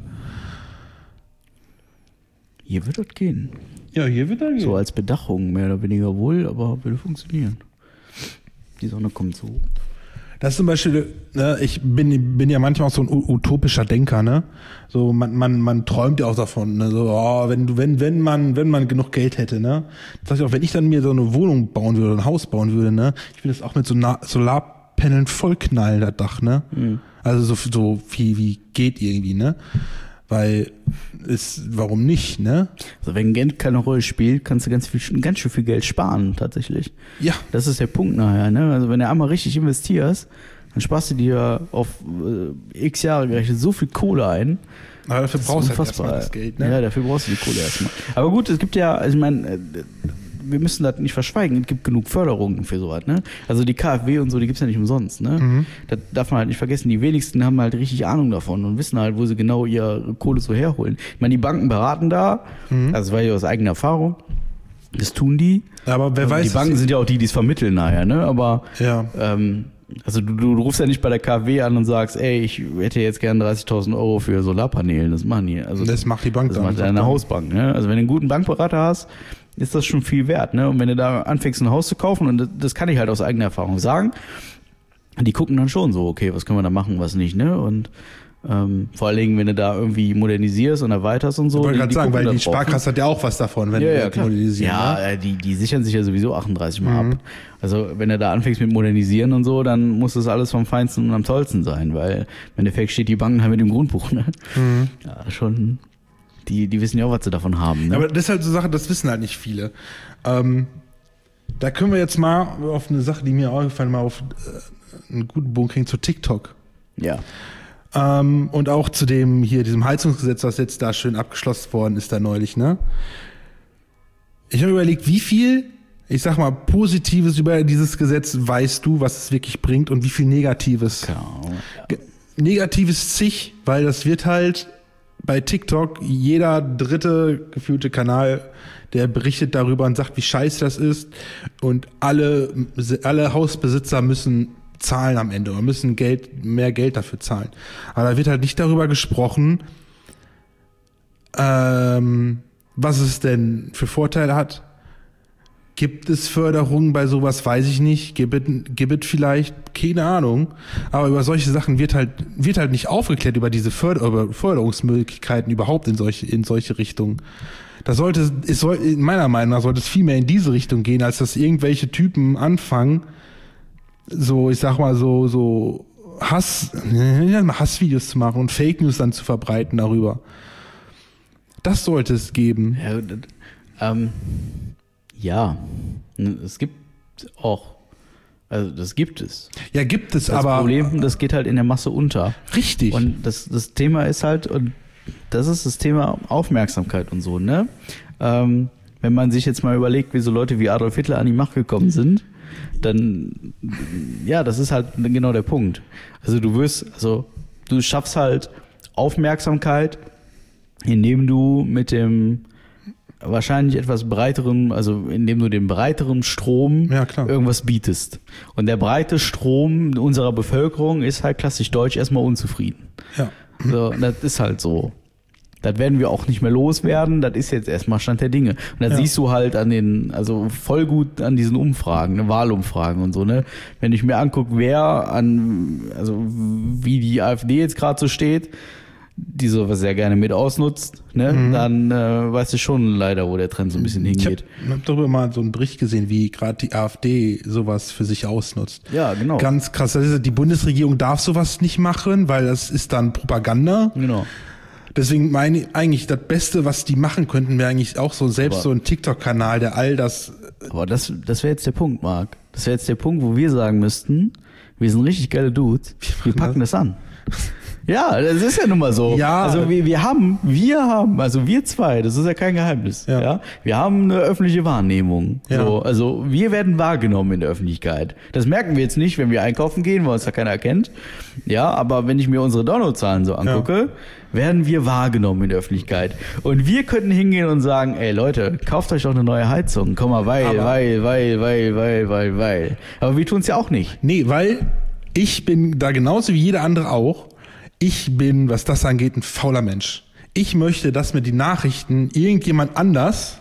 Hier wird das gehen. Ja, hier wird das gehen. So als Bedachung, mehr oder weniger wohl, aber würde funktionieren. Die Sonne kommt so. Das ist zum Beispiel, ne, ich bin ja manchmal auch so ein utopischer Denker, ne? So, man träumt ja auch davon, ne? So, oh, wenn man genug Geld hätte, ne? Das heißt auch, wenn ich dann mir so eine Wohnung bauen würde, ein Haus bauen würde, ne? Ich will das auch mit so Solarpaneln vollknallen, das Dach, ne? Mhm. Also so viel wie geht irgendwie, ne? Weil warum nicht, ne? Also wenn Geld keine Rolle spielt, kannst du ganz schön viel Geld sparen, tatsächlich. Ja. Das ist der Punkt nachher, ne? Also wenn du einmal richtig investierst, dann sparst du dir auf x Jahre gerechnet so viel Kohle ein. Aber dafür brauchst du halt erstmal das Geld, ne? Ja, dafür brauchst du die Kohle erstmal. Aber gut, es gibt ja, also ich meine, wir müssen das nicht verschweigen, es gibt genug Förderungen für sowas, ne? Also die KfW und so, die gibt's ja nicht umsonst, ne? Mhm. Das darf man halt nicht vergessen. Die wenigsten haben halt richtig Ahnung davon und wissen halt, wo sie genau ihre Kohle so herholen. Ich meine, die Banken beraten da, also das war ja aus eigener Erfahrung, das tun die. Aber wer weiß. Die Banken sind ja auch die es vermitteln nachher, ne? Aber ja. Also du rufst ja nicht bei der KfW an und sagst, ey, ich hätte jetzt gern 30.000 € für Solarpanelen. Das machen die. Also das macht die Bank dann. Das macht deine Hausbank, ne? Also wenn du einen guten Bankberater hast, ist das schon viel wert, ne? Und wenn du da anfängst, ein Haus zu kaufen, und das kann ich halt aus eigener Erfahrung sagen, die gucken dann schon so, okay, was können wir da machen, was nicht, ne? Und vor allen Dingen, wenn du da irgendwie modernisierst und erweiterst und so. Ich wollte gerade sagen, weil die Sparkasse hat ja auch was davon, wenn du modernisierst. Ja, ne? die sichern sich ja sowieso 38 Mal ab. Also wenn du da anfängst mit Modernisieren und so, dann muss das alles vom Feinsten und am tollsten sein, weil im Endeffekt steht die Bank halt mit dem Grundbuch, ne? Mhm. Ja, schon. Die wissen ja auch, was sie davon haben. Ne? Aber das ist halt so Sache, das wissen halt nicht viele. Da können wir jetzt mal auf eine Sache, die mir auch gefallen, mal auf einen guten Bogen kriegen zu TikTok. Ja. Und auch zu diesem Heizungsgesetz, was jetzt da schön abgeschlossen worden ist da neulich, ne? Ich habe überlegt, wie viel, ich sag mal, Positives über dieses Gesetz weißt du, was es wirklich bringt und wie viel Negatives. Ja. Negatives zig, weil das wird halt bei TikTok jeder dritte gefühlte Kanal, der berichtet darüber und sagt, wie scheiße das ist, und alle Hausbesitzer müssen zahlen am Ende oder müssen mehr Geld dafür zahlen. Aber da wird halt nicht darüber gesprochen, was es denn für Vorteile hat. Gibt es Förderungen bei sowas? Weiß ich nicht. Gibt es vielleicht? Keine Ahnung. Aber über solche Sachen wird halt nicht aufgeklärt, über diese Förderungsmöglichkeiten überhaupt in solche Richtungen. In meiner Meinung nach sollte es viel mehr in diese Richtung gehen, als dass irgendwelche Typen anfangen, so, ich sag mal, so Hassvideos zu machen und Fake News dann zu verbreiten darüber. Das sollte es geben. Ja, es gibt auch, also das gibt es. Ja, gibt es, aber das Problem, das geht halt in der Masse unter. Richtig. Und das Thema ist halt, und das ist das Thema Aufmerksamkeit und so, ne? Wenn man sich jetzt mal überlegt, wie so Leute wie Adolf Hitler an die Macht gekommen sind, dann, ja, das ist halt genau der Punkt. Also du schaffst halt Aufmerksamkeit, indem du mit dem wahrscheinlich etwas breiteren, also indem du dem breiteren Strom irgendwas bietest. Und der breite Strom unserer Bevölkerung ist halt klassisch deutsch erstmal unzufrieden. Ja. So, das ist halt so. Das werden wir auch nicht mehr loswerden. Das ist jetzt erstmal Stand der Dinge. Und das siehst du halt also voll gut an diesen Umfragen, ne, Wahlumfragen und so, ne. Wenn ich mir angucke, wie die AfD jetzt gerade so steht, die sowas sehr gerne mit ausnutzt, ne, dann weißt du schon leider, wo der Trend so ein bisschen hingeht. Ich hab darüber mal so einen Bericht gesehen, wie gerade die AfD sowas für sich ausnutzt. Ja, genau. Ganz krass. Das ist, die Bundesregierung darf sowas nicht machen, weil das ist dann Propaganda. Genau. Deswegen meine ich eigentlich, das Beste, was die machen könnten, wäre eigentlich auch so ein TikTok-Kanal, der all das... Aber das wäre jetzt der Punkt, Marc. Das wäre jetzt der Punkt, wo wir sagen müssten, wir sind richtig geile Dudes, wir packen das an. Ja, das ist ja nun mal so. Ja. Also wir haben, also wir zwei, das ist ja kein Geheimnis. Ja. Wir haben eine öffentliche Wahrnehmung. Ja. So, also wir werden wahrgenommen in der Öffentlichkeit. Das merken wir jetzt nicht, wenn wir einkaufen gehen, weil uns da keiner erkennt. Ja, aber wenn ich mir unsere Downloadzahlen so angucke, werden wir wahrgenommen in der Öffentlichkeit. Und wir könnten hingehen und sagen, ey Leute, kauft euch doch eine neue Heizung. Komm mal, weil. Aber wir tun es ja auch nicht. Nee, weil ich bin da genauso wie jeder andere auch. Ich bin, was das angeht, ein fauler Mensch. Ich möchte, dass mir die Nachrichten irgendjemand anders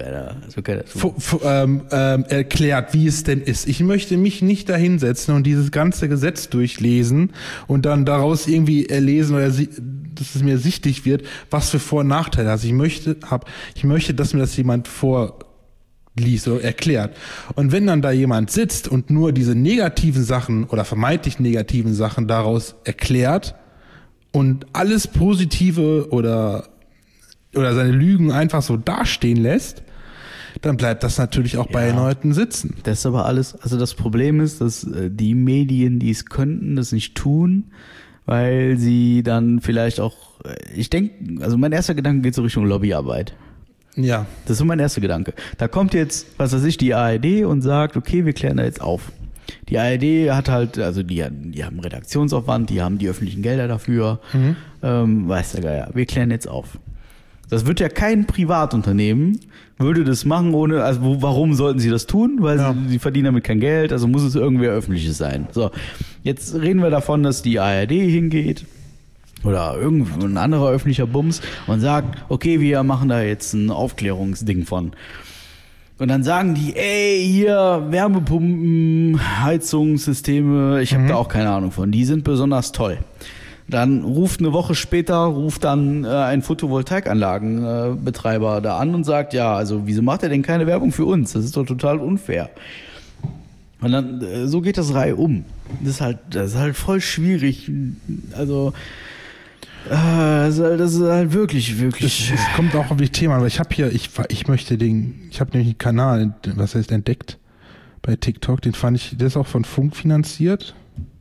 erklärt, wie es denn ist. Ich möchte mich nicht dahinsetzen und dieses ganze Gesetz durchlesen und dann daraus irgendwie erlesen oder dass es mir sichtlich wird, was für Vor- und Nachteile hat. Ich möchte, dass mir das jemand vorliest oder erklärt. Und wenn dann da jemand sitzt und nur diese negativen Sachen oder vermeintlich negativen Sachen daraus erklärt, und alles Positive oder seine Lügen einfach so dastehen lässt, dann bleibt das natürlich auch bei den Leuten sitzen. Das ist aber alles, also das Problem ist, dass die Medien, die es könnten, das nicht tun, weil sie dann vielleicht auch, ich denke, also mein erster Gedanke geht so Richtung Lobbyarbeit. Ja. Das ist so mein erster Gedanke. Da kommt jetzt, was weiß ich, die ARD und sagt, okay, wir klären da jetzt auf. Die ARD hat halt, also die haben Redaktionsaufwand, die haben die öffentlichen Gelder dafür, weiß der Geier, wir klären jetzt auf. Das wird ja kein Privatunternehmen, würde das machen ohne, also warum sollten sie das tun? Weil sie verdienen damit kein Geld, also muss es irgendwer Öffentliches sein. So, jetzt reden wir davon, dass die ARD hingeht oder irgendein anderer öffentlicher Bums und sagt, okay, wir machen da jetzt ein Aufklärungsding von. Und dann sagen die, ey, hier Wärmepumpen, Heizungssysteme, ich habe da auch keine Ahnung von, die sind besonders toll. Dann eine Woche später ein Photovoltaikanlagenbetreiber da an und sagt, ja, also wieso macht er denn keine Werbung für uns? Das ist doch total unfair. Und dann, so geht das reihum. Das ist halt voll schwierig. Also, das ist halt wirklich. Es kommt auch auf das Thema, aber ich habe nämlich einen Kanal, was heißt entdeckt bei TikTok, der ist auch von Funk finanziert.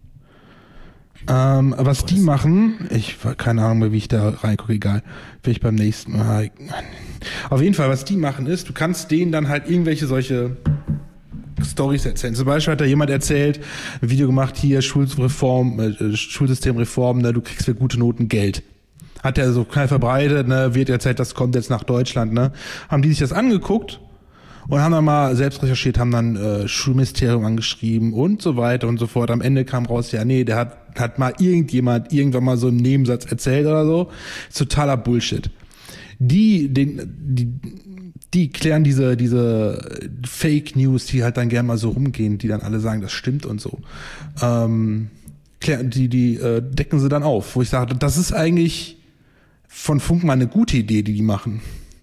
Was die machen, keine Ahnung mehr, wie ich da reingucke, egal, vielleicht beim nächsten Mal. Auf jeden Fall, was die machen ist, du kannst denen dann halt irgendwelche solche Storys erzählen. Zum Beispiel hat da jemand erzählt, ein Video gemacht, hier Schulsystemreform, ne, du kriegst für gute Noten Geld. Hat er so knall verbreitet, ne, wird erzählt, das kommt jetzt nach Deutschland, ne. Haben die sich das angeguckt und haben dann mal selbst recherchiert, haben dann Schulministerium angeschrieben und so weiter und so fort. Am Ende kam raus, ja, nee, der hat mal irgendwann mal so einen Nebensatz erzählt oder so. Ist totaler Bullshit. Die klären diese Fake News, die halt dann gerne mal so rumgehen, die dann alle sagen, das stimmt und so. Decken sie dann auf, wo ich sage, das ist eigentlich von Funk mal eine gute Idee, die machen.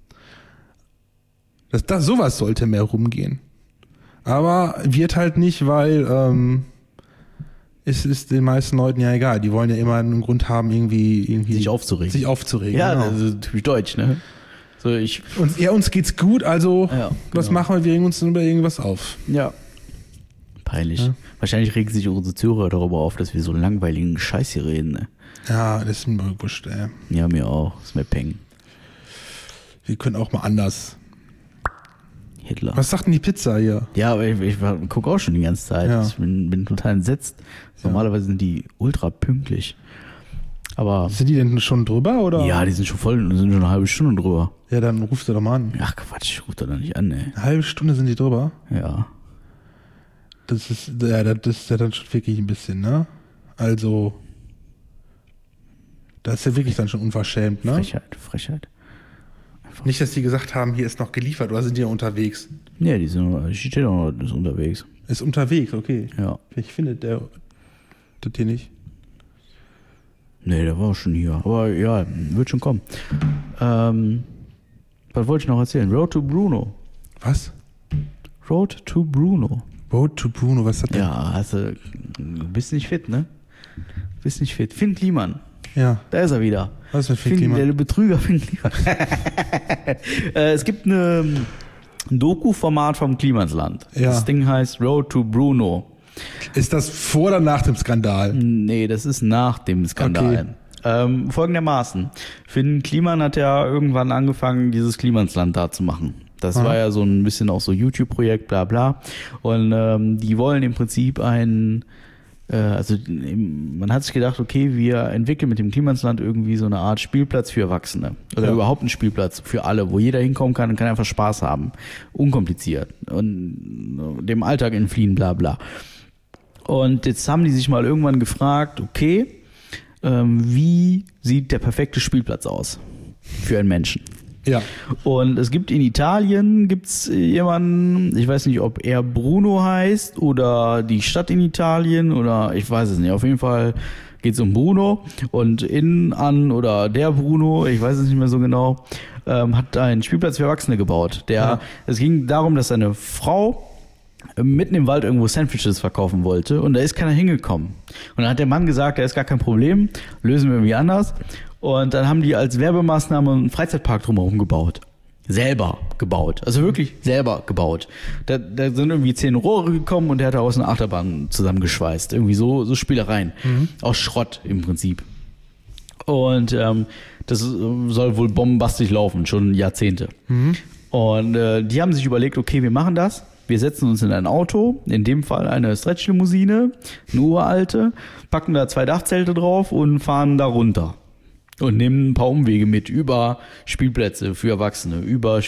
Sowas sollte mehr rumgehen. Aber wird halt nicht, weil es ist den meisten Leuten ja egal. Die wollen ja immer einen Grund haben, irgendwie sich aufzuregen. Ja, genau. das ist typisch deutsch, ne? So, uns geht's gut, also was machen wir? Wir regen uns über irgendwas auf. Ja. Peinlich. Ja. Wahrscheinlich regen sich unsere Zuhörer darüber auf, dass wir so langweiligen Scheiß hier reden, ne? Ja, das ist mir wurscht, ey. Ja, mir auch. Das ist mir Peng. Wir können auch mal anders. Hitler. Was sagt denn die Pizza hier? Ja, aber ich gucke auch schon die ganze Zeit. Ja. Ich bin total entsetzt. Normalerweise sind die ultra pünktlich. Aber sind die denn schon drüber, oder? Ja, die sind schon eine halbe Stunde drüber. Ja, dann rufst du doch mal an. Ach Quatsch, ich ruf da nicht an, ey. Eine halbe Stunde sind die drüber? Ja. Das ist ja dann schon wirklich ein bisschen, ne? Also, Das ist ja wirklich dann schon unverschämt, ne? Frechheit. Nicht, dass die gesagt haben, hier ist noch geliefert oder sind die ja unterwegs? Ja, die steht auch noch, ist unterwegs. Ist unterwegs, okay. Ja. Ich finde der hier nicht. Nee, der war schon hier. Aber ja, wird schon kommen. Was wollte ich noch erzählen? Road to Bruno. Was? Road to Bruno. Road to Bruno, was ist das denn? Ja, du bist nicht fit, ne? Bist nicht fit. Finn Kliman. Ja. Da ist er wieder. Was ist mit Finn Kliman? Der Betrüger Finn Kliman. Es gibt ein Doku-Format vom Klimansland. Ja. Das Ding heißt Road to Bruno. Ist das vor oder nach dem Skandal? Nee, das ist nach dem Skandal. Okay. Folgendermaßen. Finn Kliman hat ja irgendwann angefangen, dieses Klimansland da zu machen. Das war ja so ein bisschen auch so YouTube-Projekt, bla bla. Und die wollen im Prinzip man hat sich gedacht, okay, wir entwickeln mit dem Klimansland irgendwie so eine Art Spielplatz für Erwachsene. Oder überhaupt einen Spielplatz für alle, wo jeder hinkommen kann und kann einfach Spaß haben. Unkompliziert. Und dem Alltag entfliehen, bla bla. Und jetzt haben die sich mal irgendwann gefragt, okay, wie sieht der perfekte Spielplatz aus für einen Menschen? Ja. Und es gibt in Italien jemanden, ich weiß nicht, ob er Bruno heißt oder die Stadt in Italien oder ich weiß es nicht. Auf jeden Fall geht es um Bruno und der Bruno, ich weiß es nicht mehr so genau, hat einen Spielplatz für Erwachsene gebaut. Es ging darum, dass seine Frau mitten im Wald irgendwo Sandwiches verkaufen wollte und da ist keiner hingekommen. Und dann hat der Mann gesagt, da ist gar kein Problem, lösen wir irgendwie anders. Und dann haben die als Werbemaßnahme einen Freizeitpark drumherum gebaut. Selber gebaut. Also wirklich selber gebaut. Da sind irgendwie 10 Rohre gekommen und der hat daraus eine Achterbahn zusammengeschweißt. Irgendwie so Spielereien. Aus Schrott im Prinzip. Und das soll wohl bombastisch laufen, schon Jahrzehnte. Und die haben sich überlegt, okay, wir machen das. Wir setzen uns in ein Auto, in dem Fall eine Stretchlimousine, eine uralte, packen da 2 Dachzelte drauf und fahren da runter. Und nehmen ein paar Umwege mit über Spielplätze für Erwachsene, über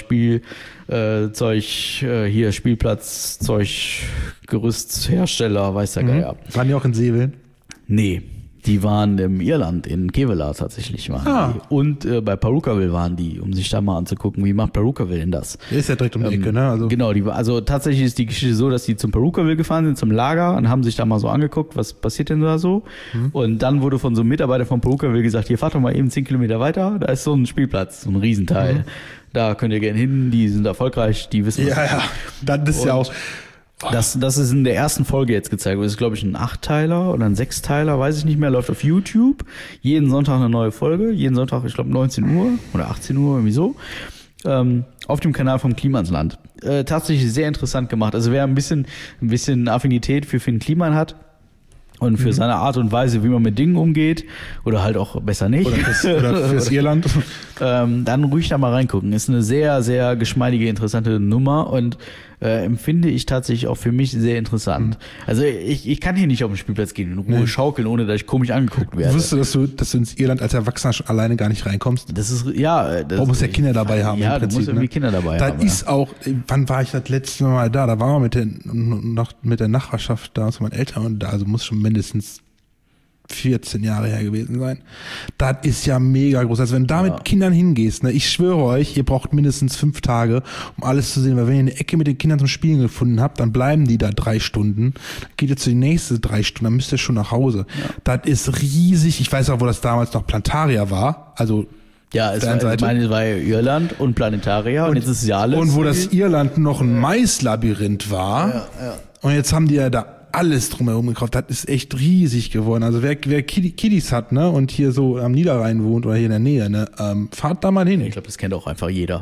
Spielplatzzeug, Gerüsthersteller, weiß der Geier. Waren die auch in Seeveln? Nee, die waren in Irland, in Kevela tatsächlich waren die. Und bei Palookaville waren die, um sich da mal anzugucken, wie macht Palookaville denn das? Der ist ja direkt um die Ecke, ne? Also genau, also tatsächlich ist die Geschichte so, dass die zum Palookaville gefahren sind, zum Lager und haben sich da mal so angeguckt, was passiert denn da so? Und dann wurde von so einem Mitarbeiter von Palookaville gesagt, hier fahrt doch mal eben 10 Kilometer weiter, da ist so ein Spielplatz, so ein Riesenteil. Da könnt ihr gerne hin, die sind erfolgreich, die wissen was. Ja, das ist ja auch... Das ist in der ersten Folge jetzt gezeigt. Das ist, glaube ich, ein 8-Teiler oder ein 6-Teiler, weiß ich nicht mehr, läuft auf YouTube. Jeden Sonntag eine neue Folge. Jeden Sonntag, ich glaube, 19 Uhr oder 18 Uhr, irgendwie so. Auf dem Kanal vom Klimansland. Tatsächlich sehr interessant gemacht. Also wer ein bisschen Affinität für Finn Kliman hat und für seine Art und Weise, wie man mit Dingen umgeht, oder halt auch besser nicht. Oder fürs Irland. Dann ruhig da mal reingucken. Ist eine sehr, sehr geschmeidige, interessante Nummer und empfinde ich tatsächlich auch für mich sehr interessant. Also ich kann hier nicht auf den Spielplatz gehen in Ruhe schaukeln, ohne dass ich komisch angeguckt werde. Wusstest du, dass du ins Irland als Erwachsener schon alleine gar nicht reinkommst? Das ist, du musst ja Kinder dabei haben. Ja, im Prinzip, du musst irgendwie Kinder dabei haben. Da ist auch, wann war ich das letzte Mal da? Da waren wir mit der Nachbarschaft da, zu meinen Eltern und da, also muss schon mindestens 14 Jahre her gewesen sein. Das ist ja mega groß. Also wenn du da mit Kindern hingehst, ne, ich schwöre euch, ihr braucht mindestens 5 Tage, um alles zu sehen, weil wenn ihr eine Ecke mit den Kindern zum Spielen gefunden habt, dann bleiben die da 3 Stunden, dann geht ihr zu den nächsten 3 Stunden, dann müsst ihr schon nach Hause. Ja. Das ist riesig. Ich weiß auch, wo das damals noch Plantaria war, also ja, es war ja Irland und Planetaria und jetzt ist es ja alles. Und wo das Irland noch ein Maislabyrinth war und jetzt haben die ja da alles drumherum gekauft. Das ist echt riesig geworden. Also wer Kiddies hat, ne, und hier so am Niederrhein wohnt oder hier in der Nähe, ne, fahrt da mal hin. Ich glaube, das kennt auch einfach jeder.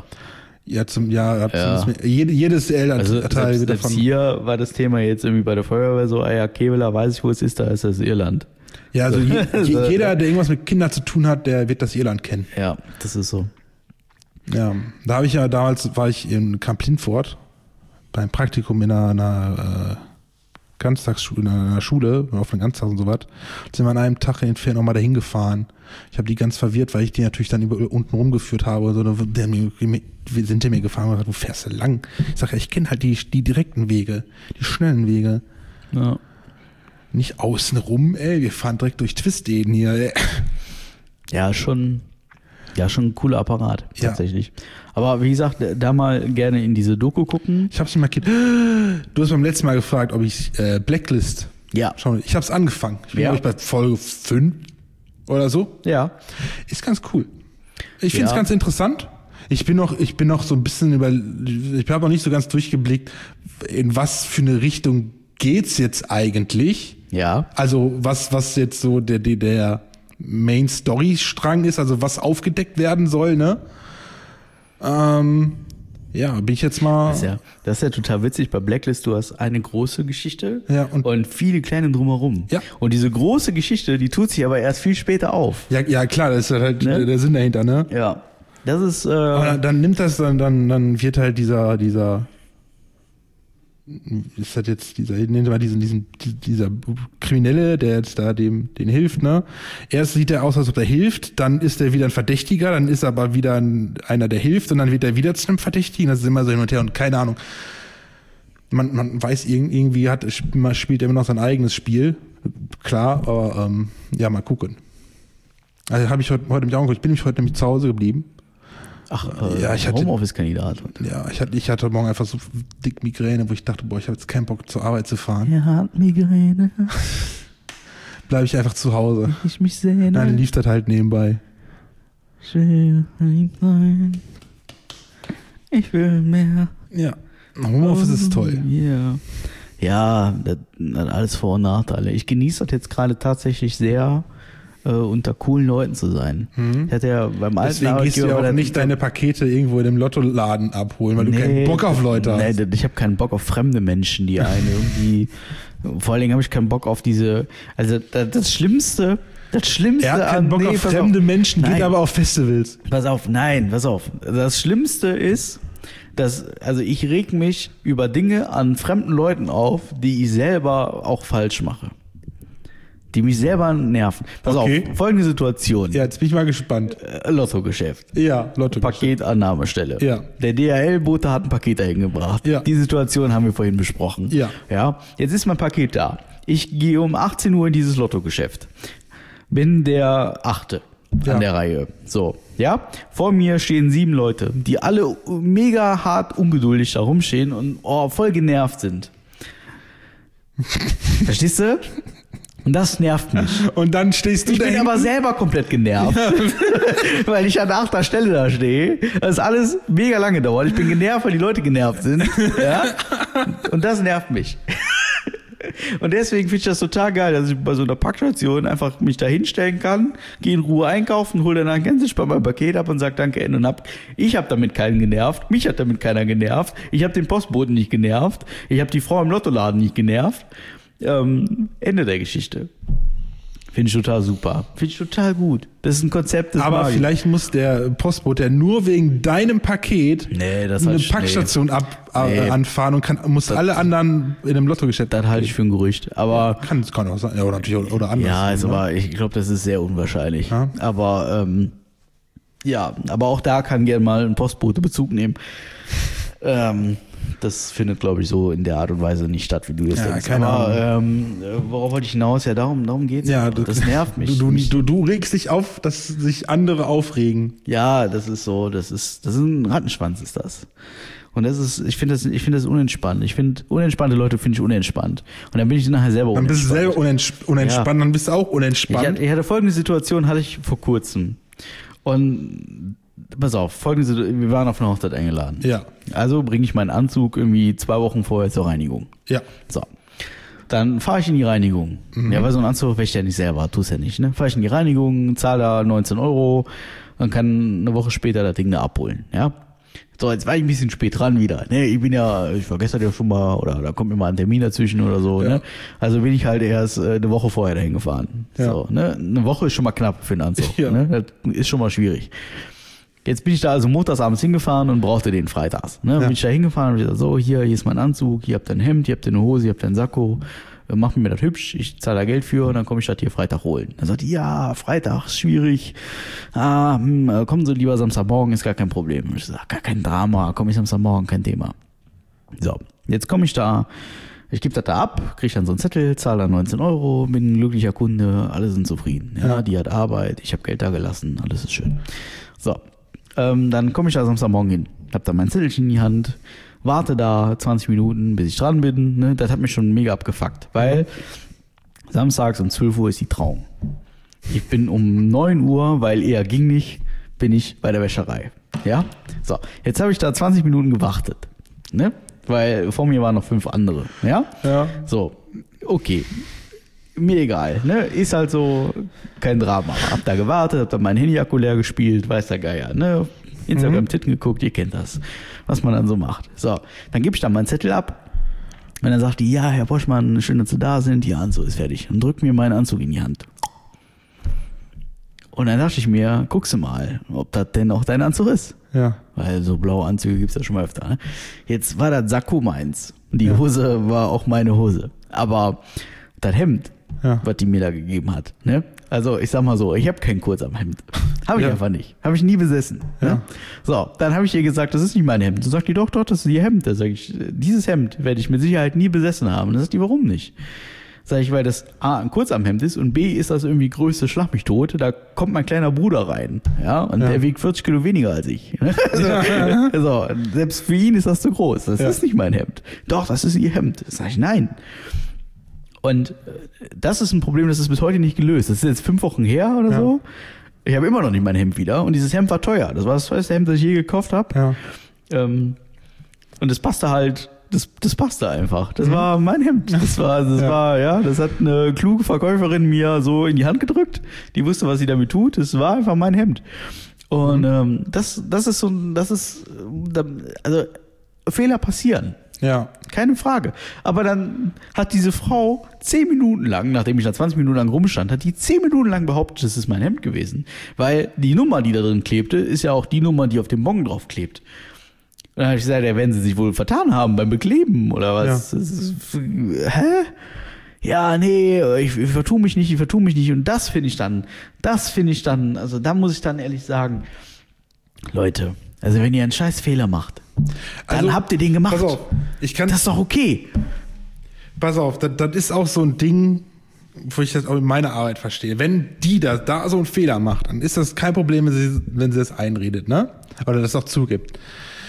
Jedes Elternteil wieder von. Hier war das Thema jetzt irgendwie bei der Feuerwehr so, Kevela, weiß ich, wo es ist, da ist das Irland. Ja, also jeder, der irgendwas mit Kindern zu tun hat, der wird das Irland kennen. Ja, das ist so. Ja, war ich in Camp Lindfort beim Praktikum in einer Ganztagsschule, in einer Schule, auf einem Ganztag und so was. Sind wir an einem Tag in den Ferien nochmal dahin gefahren. Ich habe die ganz verwirrt, weil ich die natürlich dann unten rumgeführt habe. So, wir sind mir gefahren und gesagt, wo fährst du lang? Ich sage, ich kenne halt die direkten Wege, die schnellen Wege. Ja. Nicht außen rum, wir fahren direkt durch Twisteden hier. Ja, schon ein cooler Apparat, Ja. tatsächlich. Aber wie gesagt, da mal gerne in diese Doku gucken. Ich hab's nicht markiert. Du hast beim letzten Mal gefragt, ob ich Blacklist Ja. schaue. Ich hab's angefangen. Ich bin, Ja. glaube ich, bei Folge 5 oder so. Ja. Ist ganz cool. Ich finde es Ja. ganz interessant. Ich bin noch so ein bisschen ich habe noch nicht so ganz durchgeblickt, in was für eine Richtung geht's jetzt eigentlich. Ja. Also was jetzt so der Main-Story-Strang ist, also was aufgedeckt werden soll, ne? Ja, bin ich jetzt mal. Das ist ja total witzig. Bei Blacklist, du hast eine große Geschichte Ja, und viele kleine drumherum. Ja. Und diese große Geschichte, die tut sich aber erst viel später auf. Ja, klar, das ist halt Ne? der Sinn dahinter, ne? Ja. Das ist, Aber dann nimmt das, dann wird halt dieser, ist das jetzt nennen wir mal dieser Kriminelle, der jetzt da den hilft, ne? Erst sieht er aus, als ob er hilft, dann ist er wieder ein Verdächtiger, dann ist er aber wieder einer, der hilft, und dann wird er wieder zu einem Verdächtigen. Das ist immer so hin und her und keine Ahnung. Man weiß irgendwie spielt er immer noch sein eigenes Spiel, klar, aber ja, mal gucken. Also habe ich heute mich auch angeguckt. Ich bin heute nämlich zu Hause geblieben. Ja, ich hatte Homeoffice-Kandidat. Ja, ich hatte morgen einfach so dick Migräne, wo ich dachte, boah, ich habe jetzt keinen Bock zur Arbeit zu fahren. Er hat Migräne. Bleibe ich einfach zu Hause. Ich mich sehne. Dann lief das halt nebenbei. Ich will nicht sein. Ich will mehr. Ja, Homeoffice ist toll. Yeah. Ja, das hat alles Vor- und Nachteile. Ich genieße das jetzt gerade tatsächlich sehr, unter coolen Leuten zu sein. Ich hatte ja beim alten Deswegen gehst du ja Arbeitgeber auch nicht deine Pakete irgendwo in dem Lottoladen abholen, weil du keinen Bock auf Leute hast. Nee, ich habe keinen Bock auf fremde Menschen, die einen irgendwie. Vor allen Dingen habe ich keinen Bock auf diese. Also das Schlimmste. Er hat keinen Bock auf fremde Menschen, geht aber auf Festivals. Pass auf. Das Schlimmste ist, also ich reg mich über Dinge an fremden Leuten auf, die ich selber auch falsch mache. Die mich selber nerven. Pass Okay. auf, folgende Situation. Ja, jetzt bin ich mal gespannt. Lottogeschäft. Ja, Lotto. Paketannahmestelle. Ja. Der DHL-Bote hat ein Paket dahin gebracht. Ja. Die Situation haben wir vorhin besprochen. Ja. Ja. Jetzt ist mein Paket da. Ich gehe um 18 Uhr in dieses Lottogeschäft. Bin der 8. Ja. an der Reihe. So. Ja. Vor mir stehen 7 Leute, die alle mega hart ungeduldig da rumstehen und voll genervt sind. Verstehst du? Und das nervt mich. Und dann stehst du Ich da bin aber selber komplett genervt, weil ich an 8. Stelle da stehe. Das alles mega lange dauert. Ich bin genervt, weil die Leute genervt sind. Ja? Und das nervt mich. Und deswegen finde ich das total geil, dass ich bei so einer Packstation einfach mich da hinstellen kann, gehe in Ruhe einkaufen, hole dann ganz bei meinem Paket ab und sage danke, Ende und ab. Ich habe damit keinen genervt, mich hat damit keiner genervt, ich habe den Postboten nicht genervt, ich habe die Frau im Lottoladen nicht genervt. Ende der Geschichte. Finde ich total super. Finde ich total gut. Das ist ein Konzept, das Aber mag ich. vielleicht muss der Postbote ja nur wegen deinem Paket eine Packstation anfahren und muss alle anderen in einem Lottogeschäft. Das halte ich für ein Gerücht. Aber kann auch sein. Ja, oder natürlich oder anders. ja, ist ne? aber ich glaube, das ist sehr unwahrscheinlich. Ja. Aber aber auch da kann gerne mal ein Postbote Bezug nehmen. Das findet, glaube ich, so in der Art und Weise nicht statt, wie du das denkst. Keine Ahnung. Worauf wollte ich hinaus? Ja, darum geht's. Ja, das nervt mich. Du regst dich auf, dass sich andere aufregen. Ja, das ist so, das ist ein Rattenschwanz ist das. Und ich finde das unentspannt. Ich finde unentspannte Leute finde ich unentspannt. Und dann bin ich nachher selber Dann unentspannt. bist du selber unentspannt, Ja. dann bist du auch unentspannt. Ich hatte folgende Situation hatte ich vor kurzem. Und pass auf, wir waren auf eine Hochzeit eingeladen. Ja. Also bringe ich meinen Anzug irgendwie 2 Wochen vorher zur Reinigung. Ja. So. Dann fahre ich in die Reinigung. Ja, weil so ein Anzug wäscht ja nicht selber, tust ja nicht, ne? Fahre ich in die Reinigung, zahle da 19 € und kann eine Woche später das Ding da abholen, ja? So, jetzt war ich ein bisschen spät dran wieder, ne? Ich war gestern ja schon mal, oder da kommt mir mal ein Termin dazwischen oder so, Ja. ne? Also bin ich halt erst eine Woche vorher dahin gefahren. Ja. So, ne? Eine Woche ist schon mal knapp für einen Anzug, Ja. ne? Das ist schon mal schwierig. Jetzt bin ich da also montagsabends hingefahren und brauchte den freitags. Ne? Bin ich da hingefahren und ich gesagt, so, hier ist mein Anzug, hier habt ihr ein Hemd, hier habt ihr eine Hose, hier habt ihr einen Sakko, mach mir das hübsch, ich zahle da Geld für und dann komme ich das hier Freitag holen. Dann sagt die, ja, Freitag ist schwierig, kommen Sie lieber Samstagmorgen, ist gar kein Problem. Und ich sage, gar kein Drama, komme ich Samstagmorgen, kein Thema. So, jetzt komme ich da, Ich gebe das da ab, kriege dann so einen Zettel, zahle dann 19 €, bin ein glücklicher Kunde, alle sind zufrieden. Ja, die hat Arbeit, ich habe Geld da gelassen, alles ist schön. So, dann komme ich da Samstagmorgen hin, habe dann mein Zettelchen in die Hand, warte da 20 Minuten, bis ich dran bin. Ne? Das hat mich schon mega abgefuckt, weil samstags um 12 Uhr ist die Trauung. Ich bin um 9 Uhr, weil eher ging nicht, bin ich bei der Wäscherei. Ja, so, jetzt habe ich da 20 Minuten gewartet, ne? Weil vor mir waren noch 5 andere, ja? Ja. So, okay, mir egal, ne? Ist halt so, kein Drama. Hab da gewartet, hab da mein Handy-Akku leer gespielt, weiß der Geier, ne? Instagram-Titten geguckt, ihr kennt das, was man dann so macht. So, dann gebe ich dann meinen Zettel ab und dann sagt die, ja, Herr Boschmann, schön, dass Sie da sind, Ihr Anzug ist fertig. Und drückt mir meinen Anzug in die Hand. Und dann dachte ich mir, guckst du mal, ob das denn auch dein Anzug ist. Ja. Weil so blaue Anzüge gibt's ja schon mal öfter. Ne? Jetzt war das Sakko meins. Die Hose war auch meine Hose. Aber das Hemd, was die mir da gegeben hat, ne? Also ich sag mal so, ich habe kein Kurzarmhemd. Habe ich einfach nicht. Habe ich nie besessen. Ja. Ne? So, dann habe ich ihr gesagt, das ist nicht mein Hemd. Dann sagt die, doch, das ist ihr Hemd. Da sage ich, dieses Hemd werde ich mit Sicherheit nie besessen haben. Dann sagt die, warum nicht? Sag ich, weil das A, ein Kurzarmhemd ist und B, ist das irgendwie größte Schlag mich tot. Da kommt mein kleiner Bruder rein. Ja, und der wiegt 40 Kilo weniger als ich. So, selbst für ihn ist das zu groß. Das ist nicht mein Hemd. Doch, das ist ihr Hemd. Sag ich, nein. Und das ist ein Problem, das ist bis heute nicht gelöst. Das ist jetzt 5 Wochen her oder so. Ich habe immer noch nicht mein Hemd wieder. Und dieses Hemd war teuer. Das war das teuerste Hemd, das ich je gekauft habe. Ja. Und es passte halt. Das passte einfach. Das war mein Hemd. Das hat eine kluge Verkäuferin mir so in die Hand gedrückt. Die wusste, was sie damit tut. Es war einfach mein Hemd. Und also Fehler passieren. Ja. Keine Frage. Aber dann hat diese Frau 10 Minuten lang, nachdem ich da 20 Minuten lang rumstand, hat die 10 Minuten lang behauptet, das ist mein Hemd gewesen. Weil die Nummer, die da drin klebte, ist ja auch die Nummer, die auf dem Bon drauf klebt. Und dann habe ich gesagt, ja, werden sie sich wohl vertan haben beim Bekleben oder was? Ja. Hä? Ja, nee, ich vertue mich nicht. Und das finde ich dann, also da muss ich dann ehrlich sagen, Leute, also wenn ihr einen scheiß Fehler macht, dann habt ihr den gemacht. Pass auf, das ist doch okay. Pass auf, das ist auch so ein Ding, wo ich das auch in meiner Arbeit verstehe. Wenn die da so einen Fehler macht, dann ist das kein Problem, wenn sie das einredet, ne? Oder das auch zugibt.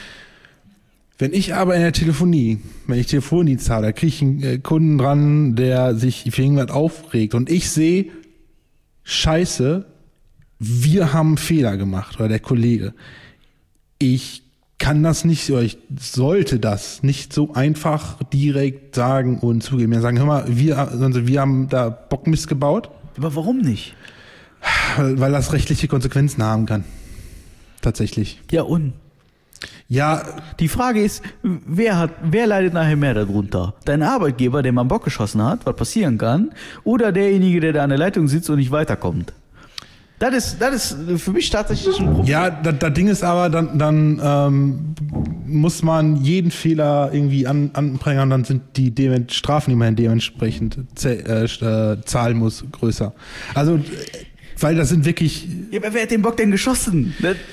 Wenn ich aber in der Telefonie zahle, da kriege ich einen Kunden dran, der sich für irgendwas aufregt und ich sehe, scheiße, wir haben einen Fehler gemacht oder der Kollege. Ich kann das nicht, oder ich sollte das nicht so einfach direkt sagen und zugeben. Ja, sagen, hör mal, wir haben da Bockmist gebaut. Aber warum nicht? Weil das rechtliche Konsequenzen haben kann. Tatsächlich. Ja, und? Ja, die Frage ist, wer leidet nachher mehr darunter? Dein Arbeitgeber, der mal einen Bock geschossen hat, was passieren kann, oder derjenige, der da an der Leitung sitzt und nicht weiterkommt? Das ist für mich tatsächlich ein Problem. Ja, das Ding ist aber, dann muss man jeden Fehler irgendwie anbringen, dann sind die Strafen, die man dementsprechend zahlen muss, größer. Also weil das sind wirklich. Ja, aber wer hat den Bock denn geschossen?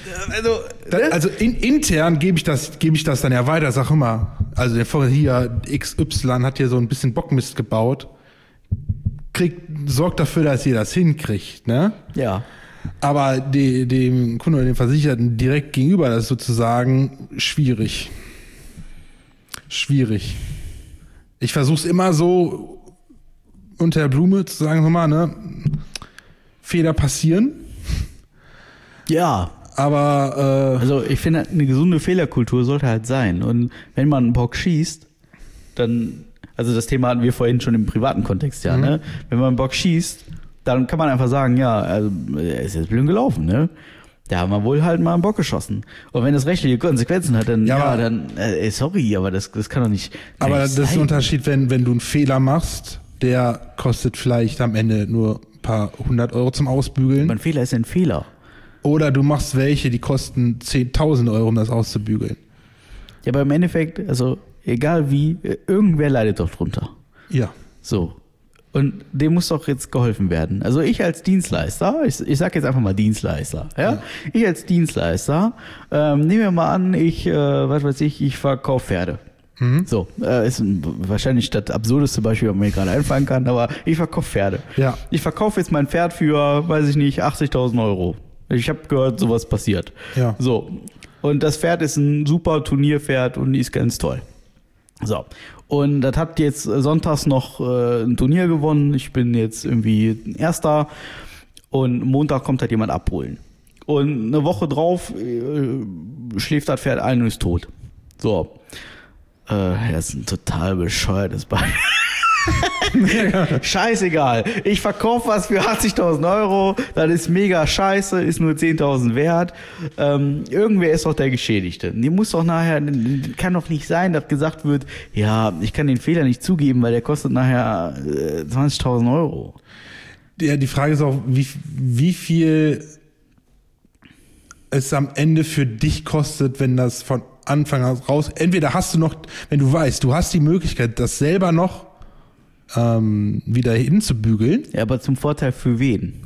Also intern gebe ich das dann ja weiter, sag immer. Also der Vorher hier XY hat hier so ein bisschen Bockmist gebaut. Sorgt dafür, dass ihr das hinkriegt, ne? Ja. Aber dem Kunden oder dem Versicherten direkt gegenüber, das ist sozusagen schwierig. Ich versuche es immer so unter der Blume zu sagen, nochmal, ne? Fehler passieren. Ja. Aber also ich finde, eine gesunde Fehlerkultur sollte halt sein. Und wenn man einen Bock schießt, dann, also das Thema hatten wir vorhin schon im privaten Kontext, ja, ne? Wenn man einen Bock schießt, dann kann man einfach sagen, ja, also er ist jetzt blöd gelaufen, ne? Da haben wir wohl halt mal einen Bock geschossen. Und wenn das rechtliche Konsequenzen hat, dann, sorry, aber das kann doch nicht. Aber das ist ein Unterschied, wenn du einen Fehler machst, der kostet vielleicht am Ende nur ein paar 100 Euro zum Ausbügeln. Ein Fehler ist ein Fehler. Oder du machst welche, die kosten 10.000 Euro, um das auszubügeln. Ja, aber im Endeffekt, also egal wie, irgendwer leidet doch drunter. Ja. So. Und dem muss doch jetzt geholfen werden. Also ich als Dienstleister, ich sag jetzt einfach mal Dienstleister, ja? Ich als Dienstleister, nehmen wir mal an, ich verkaufe Pferde. So, ist wahrscheinlich das absurdeste Beispiel, was mir gerade einfallen kann, aber ich verkaufe Pferde. Ja. Ich verkaufe jetzt mein Pferd für, weiß ich nicht, 80.000 Euro. Ich habe gehört, sowas passiert. Ja. So, und das Pferd ist ein super Turnierpferd und ist ganz toll. So, und das hat jetzt sonntags noch ein Turnier gewonnen. Ich bin jetzt irgendwie Erster und Montag kommt halt jemand abholen. Und eine Woche drauf schläft das Pferd ein und ist tot. So. Das ist ein total bescheuertes Beispiel. Scheißegal. Ich verkaufe was für 80.000 Euro. Das ist mega scheiße, ist nur 10.000 wert. Irgendwer ist doch der Geschädigte. Die muss doch nachher, kann doch nicht sein, dass gesagt wird, ja, ich kann den Fehler nicht zugeben, weil der kostet nachher 20.000 Euro. Ja, die Frage ist auch, wie viel es am Ende für dich kostet, wenn das von Anfang an raus, entweder hast du noch, wenn du weißt, du hast die Möglichkeit, das selber noch wieder hinzubügeln. Ja, aber zum Vorteil für wen?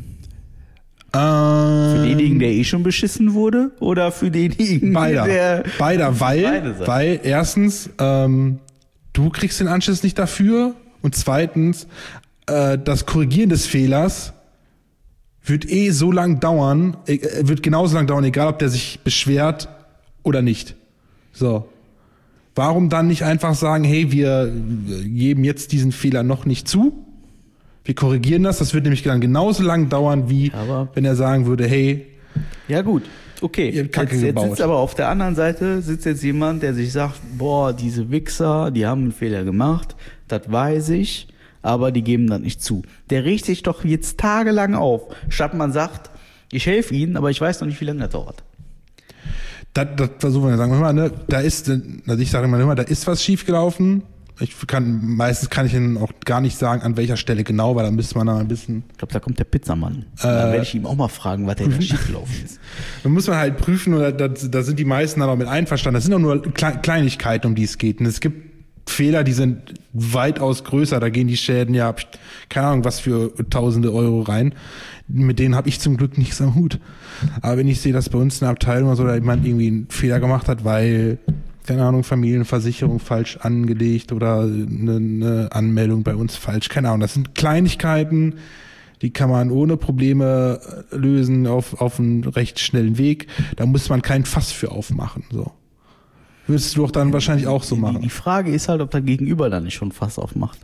Für denjenigen, der schon beschissen wurde? Oder für denjenigen, der... Beider, weil erstens, du kriegst den Anschluss nicht dafür und zweitens, das Korrigieren des Fehlers wird so lang dauern, wird genauso lang dauern, egal ob der sich beschwert oder nicht. So. Warum dann nicht einfach sagen, hey, wir geben jetzt diesen Fehler noch nicht zu, wir korrigieren das wird nämlich dann genauso lang dauern, wie wenn er sagen würde, hey, ja gut, okay, ihr habt Kacke jetzt gebaut. sitzt aber auf der anderen Seite sitzt jetzt jemand, der sich sagt, boah, diese Wichser, die haben einen Fehler gemacht, das weiß ich, aber die geben das nicht zu. Der regt sich doch jetzt tagelang auf, statt man sagt, ich helfe ihnen, aber ich weiß noch nicht, wie lange das dauert. Das versuchen wir, sagen wir mal, ne, ich sage immer, da ist was schiefgelaufen. Meistens kann ich Ihnen auch gar nicht sagen, an welcher Stelle genau, weil da müsste man da ein bisschen. Ich glaube, da kommt der Pizzamann. Dann werde ich ihm auch mal fragen, was da schiefgelaufen ist. Da muss man halt prüfen, oder da sind die meisten dann auch mit einverstanden. Das sind auch nur Kleinigkeiten, um die es geht. Und es gibt Fehler, die sind weitaus größer. Da gehen die Schäden ja, keine Ahnung, was für tausende Euro rein. Mit denen habe ich zum Glück nichts am Hut. Aber wenn ich sehe, dass bei uns in der Abteilung oder so da jemand irgendwie einen Fehler gemacht hat, weil, keine Ahnung, Familienversicherung falsch angelegt oder eine Anmeldung bei uns falsch, keine Ahnung. Das sind Kleinigkeiten, die kann man ohne Probleme lösen auf einem recht schnellen Weg. Da muss man kein Fass für aufmachen. So. Würdest du doch dann wahrscheinlich auch so machen. Die Frage ist halt, ob der Gegenüber dann nicht schon Fass aufmacht.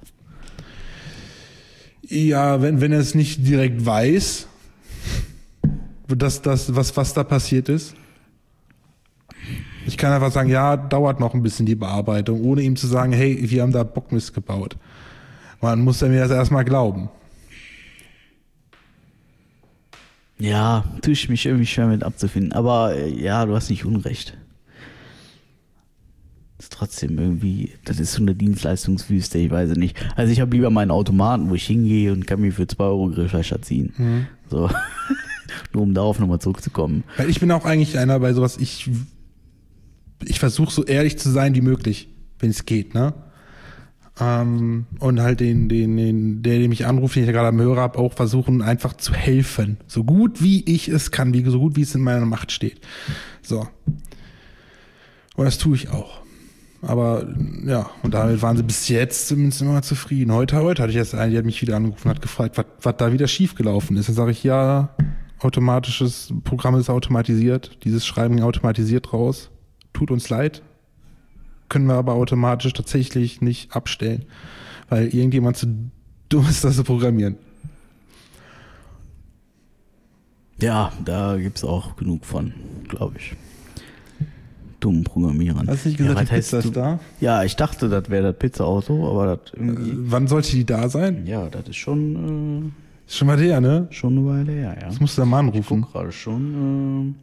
Ja, wenn er es nicht direkt weiß, was da passiert ist. Ich kann einfach sagen, ja, dauert noch ein bisschen die Bearbeitung, ohne ihm zu sagen, hey, wir haben da Bockmist gebaut. Man muss mir das erstmal glauben. Ja, tue ich mich irgendwie schwer mit abzufinden. Aber ja, du hast nicht Unrecht. Das ist trotzdem irgendwie, das ist so eine Dienstleistungswüste, ich weiß es nicht. Also ich habe lieber meinen Automaten, wo ich hingehe und kann mir für 2 Euro Grillfleisch ziehen. Mhm. So. Nur um darauf nochmal zurückzukommen. Weil ich bin auch eigentlich einer bei sowas, ich versuche so ehrlich zu sein wie möglich, wenn es geht, ne? Und halt der mich anruft, den ich gerade am Hörer habe, auch versuchen einfach zu helfen. So gut wie ich es kann, so gut wie es in meiner Macht steht. So. Und das tue ich auch. Aber ja, und damit waren sie bis jetzt zumindest immer zufrieden. Heute hatte ich erst einen, die hat mich wieder angerufen und hat gefragt, was da wieder schiefgelaufen ist. Dann sage ich, ja, automatisches Programm ist automatisiert, dieses Schreiben automatisiert raus. Tut uns leid. Können wir aber automatisch tatsächlich nicht abstellen, weil irgendjemand zu dumm ist, das zu programmieren. Ja, da gibt's auch genug von, glaube ich. Dummen Programmierern. Hast du nicht gesagt, die Pizza ist da? Ja, ich dachte, das wäre das Pizza-Auto, aber das irgendwie... Wann sollte die da sein? Ja, das ist schon... Ist schon mal her, ne? Schon eine Weile her, ja. Das musst du da mal anrufen. Ich guck gerade schon,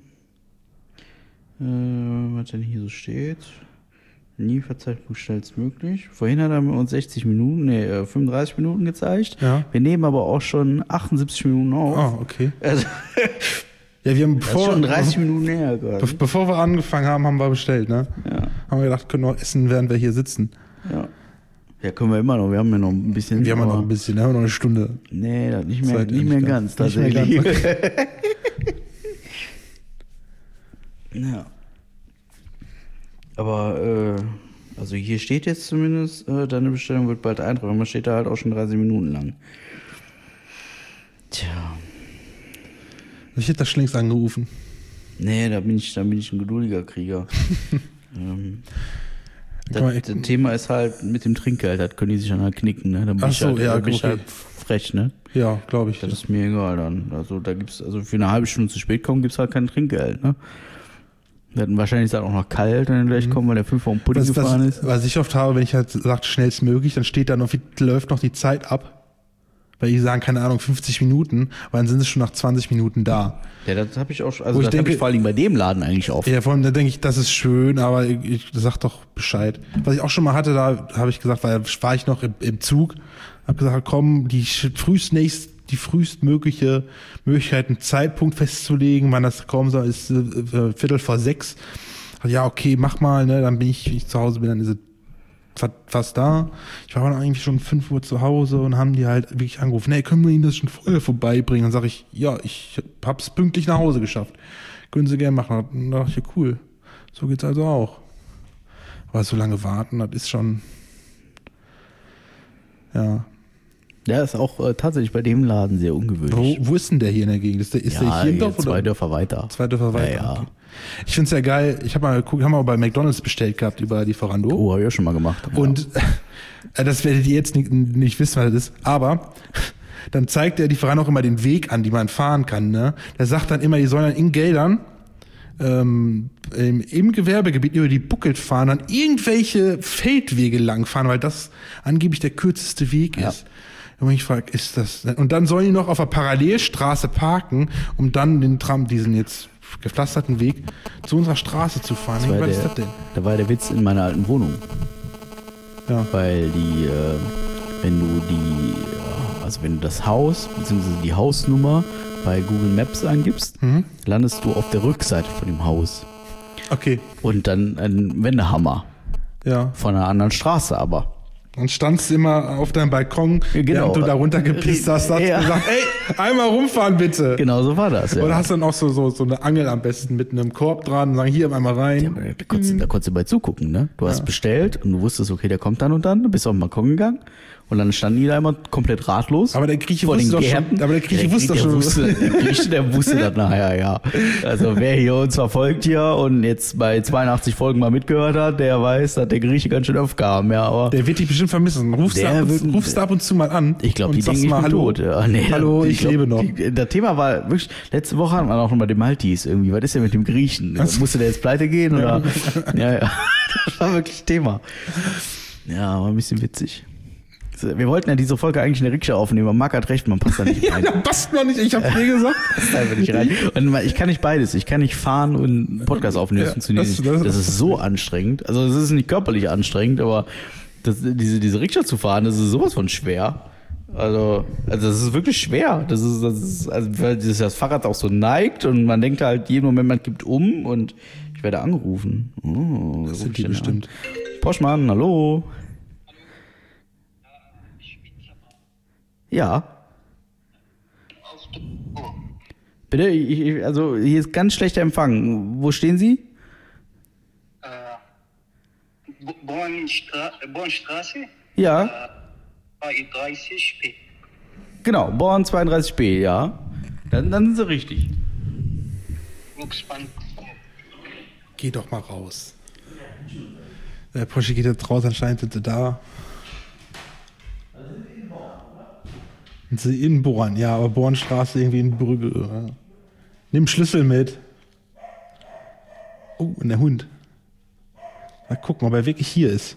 was denn hier so steht. Lieferzeitpunkt schnellstmöglich. Vorhin hat er uns 35 Minuten gezeigt. Ja. Wir nehmen aber auch schon 78 Minuten auf. Ah, okay. Also, ja, wir haben das ist schon 30 Minuten näher gerade. Bevor wir angefangen haben wir bestellt, ne? Ja. Haben wir gedacht, können wir essen, während wir hier sitzen. Ja. Ja, können wir immer noch. Wir haben ja noch ein bisschen. Wir haben ja noch ein bisschen, wir haben noch eine Stunde. Nee, das nicht mehr ganz. Tatsächlich. Okay. Ja. Aber, Also hier steht jetzt zumindest, deine Bestellung wird bald eintreffen. Man steht da halt auch schon 30 Minuten lang. Tja. Ich hätte das schon längst angerufen. Nee, da bin ich ein geduldiger Krieger. Das Thema ist halt mit dem Trinkgeld, das können die sich dann halt knicken, ne? Dann bin ich halt frech, ne? Ja, glaube ich. Das ist mir egal dann. Also da gibt's, also für eine halbe Stunde zu spät kommen, gibt's halt kein Trinkgeld, ne? Wahrscheinlich ist es halt auch noch kalt, wenn er gleich kommen, weil der 5 Uhr Pudding gefahren ist. Was ich oft habe, wenn ich halt sage, schnellstmöglich, dann steht da noch, läuft noch die Zeit ab. Weil die sagen, keine Ahnung, 50 Minuten, weil dann sind sie schon nach 20 Minuten da. Ja, das habe ich auch, also das habe ich vor allem bei dem Laden eigentlich oft. Ja, vor allem, da denke ich, das ist schön, aber ich sag doch Bescheid. Was ich auch schon mal hatte, da habe ich gesagt, weil war ich noch im Zug, habe gesagt, komm, die frühestmögliche Möglichkeit, einen Zeitpunkt festzulegen, wann das kommen soll, ist 5:45. Ja, okay, mach mal, ne, dann bin ich zu Hause bin, dann ist es fast da. Ich war dann eigentlich schon 5 Uhr zu Hause und haben die halt wirklich angerufen, nee, können wir Ihnen das schon vorher vorbeibringen? Dann sage ich, ja, ich hab's pünktlich nach Hause geschafft. Können Sie gerne machen. Dann dachte ich, ja, cool. So geht's also auch. Aber so lange warten, das ist schon, ja. Ja, ist auch tatsächlich bei dem Laden sehr ungewöhnlich. Wo ist denn der hier in der Gegend? Ist der hier im Dorf? 2 Dörfer weiter. 2 Dörfer weiter. Ja. Okay. Ich find's ja geil. Ich habe mal geguckt, haben wir bei McDonald's bestellt gehabt über Lieferando. Oh, habe ich auch schon mal gemacht. Ja. Und das werdet ihr jetzt nicht wissen, was das ist. Aber dann zeigt der Lieferant auch immer den Weg an, die man fahren kann. Ne? Der sagt dann immer, die sollen dann in Geldern im Gewerbegebiet über die Buckel fahren, dann irgendwelche Feldwege lang fahren, weil das angeblich der kürzeste Weg ist. Und ich frage, ist das? Und dann sollen die noch auf der Parallelstraße parken, um dann diesen jetzt gepflasterten Weg zu unserer Straße zu fahren. Was ist das denn? Da war der Witz in meiner alten Wohnung. Ja. Weil wenn du das Haus bzw. die Hausnummer bei Google Maps eingibst, landest du auf der Rückseite von dem Haus. Okay. Und dann ein Wendehammer. Ja. Von einer anderen Straße aber. Dann standst du immer auf deinem Balkon, während du da runtergepisst hast, hast gesagt, ey, einmal rumfahren bitte. Genau so war das, ja. Oder hast dann auch so eine Angel am besten mit einem Korb dran und sagen, hier einmal rein. Ja, da konntest du bei zugucken, ne? Du hast bestellt und du wusstest, okay, der kommt dann und dann, du bist auf den Balkon gegangen und dann standen die da immer komplett ratlos. Aber der Grieche wusste doch schon. Aber der Grieche wusste doch schon. Der wusste das nachher, ja. Also wer hier uns verfolgt hier und jetzt bei 82 Folgen mal mitgehört hat, der weiß, dass der Grieche ganz schön aufkam, ja. Aber der wird dich bestimmt vermissen. Rufst du ab und zu mal an. Ich glaube, die denken, ich bin tot. Ja, nee, hallo, ich lebe noch. Das Thema war wirklich, letzte Woche hatten wir auch noch mal den Maltis irgendwie. Was ist denn mit dem Griechen? Musste der jetzt pleite gehen? Oder? Ja. Das war wirklich Thema. Ja, war ein bisschen witzig. Wir wollten ja diese Folge eigentlich in der Rikscha aufnehmen, aber Marc hat recht, man passt da nicht rein. Ja, da passt man nicht, ich hab's dir gesagt. Passt einfach nicht rein. Und ich kann nicht beides. Ich kann nicht fahren und einen Podcast aufnehmen. Das funktioniert nicht. Das ist so anstrengend. Also es ist nicht körperlich anstrengend, aber diese Rikscha zu fahren, das ist sowas von schwer. Also das ist wirklich schwer. Das ist weil das Fahrrad auch so neigt und man denkt halt jeden Moment, man kippt um und ich werde angerufen. Oh, das sind die bestimmt. Poschmann, hallo. Ja. Bitte, also hier ist ganz schlechter Empfang. Wo stehen Sie? Bornstraße? Ja. 32b. Genau, Born 32b, ja. Dann sind Sie richtig. Geh doch mal raus. Der Porsche geht jetzt raus, anscheinend sind sie da. In Born, ja, aber Bornstraße irgendwie in Brügge. Ja. Nimm Schlüssel mit. Oh, und der Hund. Mal gucken, ob er wirklich hier ist.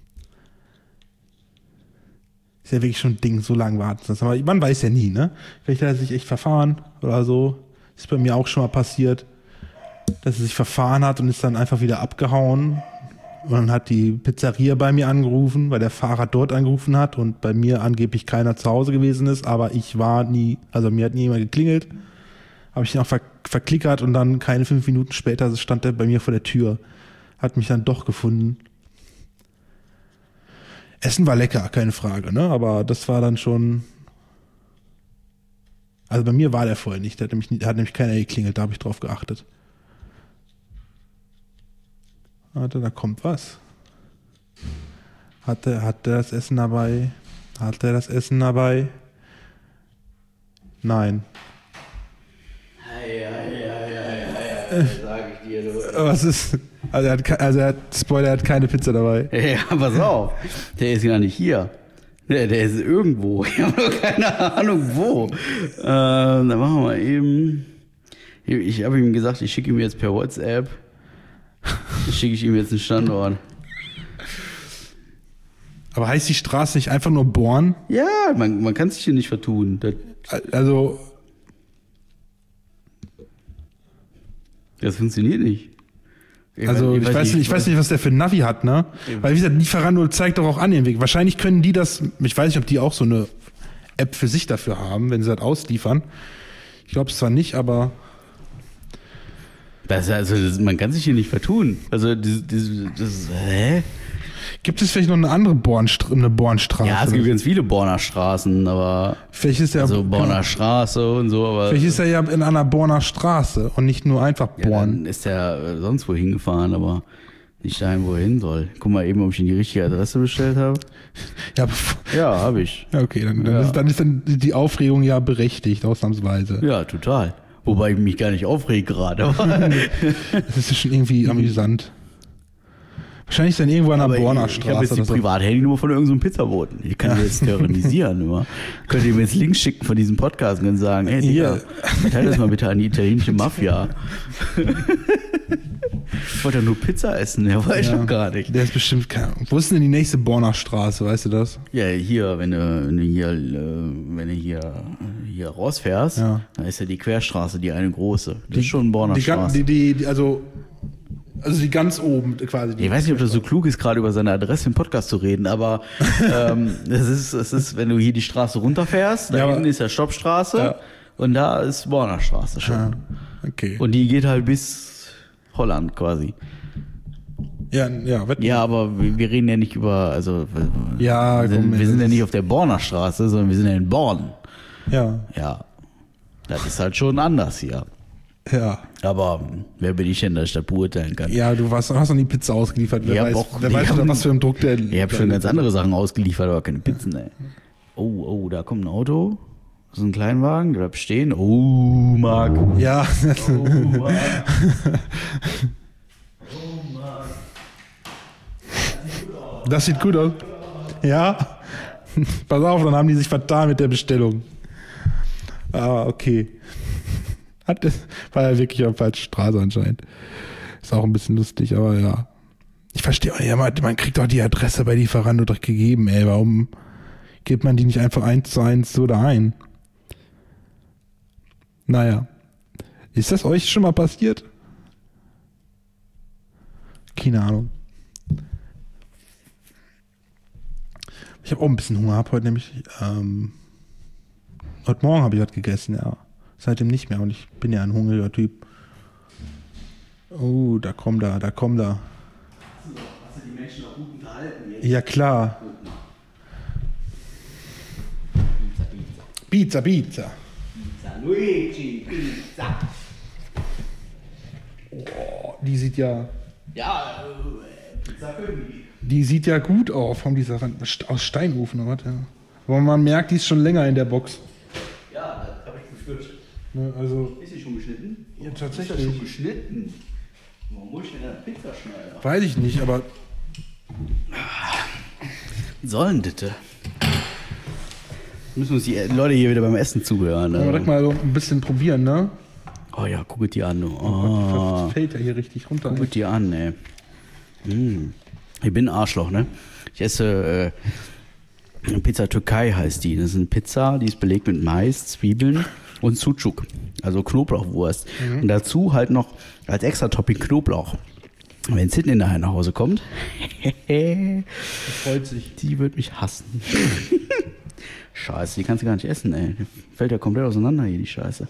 Ist ja wirklich schon ein Ding, so lange warten. Aber man weiß ja nie, ne? Vielleicht hat er sich echt verfahren oder so. Ist bei mir auch schon mal passiert, dass er sich verfahren hat und ist dann einfach wieder abgehauen. Und dann hat die Pizzeria bei mir angerufen, weil der Fahrer dort angerufen hat und bei mir angeblich keiner zu Hause gewesen ist, aber ich war nie, also mir hat nie jemand geklingelt, habe ich ihn auch verklickert und dann keine 5 Minuten später stand er bei mir vor der Tür, hat mich dann doch gefunden. Essen war lecker, keine Frage, ne? Aber das war dann schon, also bei mir war der vorher nicht, hat nämlich keiner geklingelt, da habe ich drauf geachtet. Warte, da kommt was. Hat er das Essen dabei? Hat er das Essen dabei? Nein. Sag ich dir, du. Was ist? Spoiler, er hat keine Pizza dabei. Ja, pass auf. Der ist gar nicht hier. Der ist irgendwo. Ich habe nur keine Ahnung wo. Dann machen wir mal eben. Ich habe ihm gesagt, ich schicke ihm jetzt per WhatsApp. Schicke ich ihm jetzt einen Standort. Aber heißt die Straße nicht einfach nur Born? Ja, man kann sich hier nicht vertun. Das funktioniert nicht. Ich weiß nicht, was der für ein Navi hat, ne? Weil, wie gesagt, Lieferando zeigt doch auch an den Weg. Wahrscheinlich können die das, ich weiß nicht, ob die auch so eine App für sich dafür haben, wenn sie das ausliefern. Ich glaube es zwar nicht, aber... Man kann sich hier nicht vertun. Hä? Gibt es vielleicht noch eine andere Bornstraße? Ja, es gibt ganz viele Borner Straßen, aber... Vielleicht ist Borner Straße und so, aber... Vielleicht ist er ja in einer Borner Straße und nicht nur einfach Born. Ja, dann ist er sonst wohin gefahren, aber nicht dahin, wo er hin soll. Guck mal eben, ob ich ihm die richtige Adresse bestellt habe. Ja, habe ich. Ja, okay, dann ist die Aufregung ja berechtigt, ausnahmsweise. Ja, total. Wobei ich mich gar nicht aufrege gerade. Das ist schon irgendwie amüsant. Wahrscheinlich ist dann irgendwo an der Borner Straße. Ich habe jetzt die Privat-Handynummer von irgendeinem Pizzaboten. Ich kann die jetzt terrorisieren. Immer. Könnt ihr mir jetzt Links schicken von diesem Podcast und sagen, hey, Digga, verteil das mal bitte an die italienische Mafia. Ich wollte ja nur Pizza essen, der weiß doch gar nicht. Der ist bestimmt wo ist denn die nächste Borner Straße, weißt du das? Ja, hier, wenn du hier rausfährst, dann ist ja die Querstraße, die eine große. Das ist schon Borner Straße. Also die ganz oben quasi. Ich weiß nicht, ob das so klug ist, gerade über seine Adresse im Podcast zu reden, aber es ist, wenn du hier die Straße runterfährst, da hinten ist ja Stoppstraße und da ist Borner Straße schon. Ja, okay. Und die geht halt bis Holland quasi. Ja, aber wir reden ja nicht über, wir sind ja nicht auf der Borner Straße, sondern wir sind ja in Born. Ja. Ja, das ist halt schon anders hier. Ja. Aber wer bin ich denn, dass ich das beurteilen kann? Ja, hast noch nie Pizza ausgeliefert. Wer weiß, was für ein Druck der... Ich habe schon ganz andere Sachen ausgeliefert, aber keine Pizzen, ey. Oh, da kommt ein Auto. So ein Kleinwagen, der bleibt stehen. Oh, Marc. Ja. Oh, Marc. Oh, Marc. Das sieht gut aus. Ja. Pass auf, dann haben die sich vertan mit der Bestellung. Ah, okay. War ja wirklich auf der falschen Straße anscheinend. Ist auch ein bisschen lustig, aber ja. Ich verstehe auch nicht, man kriegt doch die Adresse bei Lieferando doch gegeben, ey. Warum gibt man die nicht einfach 1:1 so da ein? Naja. Ist das euch schon mal passiert? Keine Ahnung. Ich habe auch ein bisschen Hunger, habe heute nämlich heute Morgen habe ich was gegessen, ja. Seitdem nicht mehr und ich bin ja ein hungriger Typ. Oh, da kommt er. Hast du die Menschen auch gut unterhalten jetzt? Ja, klar. Pizza. Luigi, Pizza. Oh, die sieht ja... Ja, Pizza König. Die sieht ja gut aus, von dieser aus Steinofen oder was, ja. Aber man merkt, die ist schon länger in der Box. Ja, das habe ich gespürt. Ne, also... Ist die schon geschnitten? Ja, tatsächlich. Ist das schon geschnitten? Warum muss ich denn eine Pizza schneiden? Weiß ich nicht, aber... Sollen bitte. Müssen uns die Leute hier wieder beim Essen zuhören. Aber direkt mal so ein bisschen probieren, ne? Oh ja, guck es dir an. Das fällt ja hier richtig runter. Guck es dir an, ey. Ich bin ein Arschloch, ne? Ich esse Pizza Türkei heißt die. Das ist eine Pizza, die ist belegt mit Mais, Zwiebeln und Sucuk, also Knoblauchwurst. Und dazu halt noch als extra Topping Knoblauch. Wenn Sydney nachher nach Hause kommt, freut sich. Die wird mich hassen. Scheiße, die kannst du gar nicht essen, ey. Die fällt ja komplett auseinander hier, die Scheiße.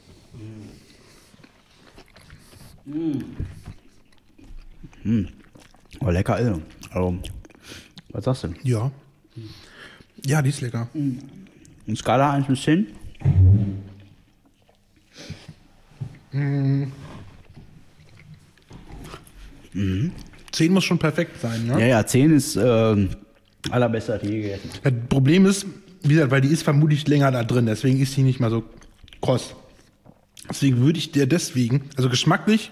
Oh, lecker, also, was sagst du? Ja. Ja, die ist lecker. Und Skala 1 bis 10? 10 muss schon perfekt sein, ne? Ja, 10 ist Allerbeste hat je gegessen. Das Problem ist, wie gesagt, weil die ist vermutlich länger da drin, deswegen ist die nicht mal so kross. Deswegen würde ich dir also geschmacklich,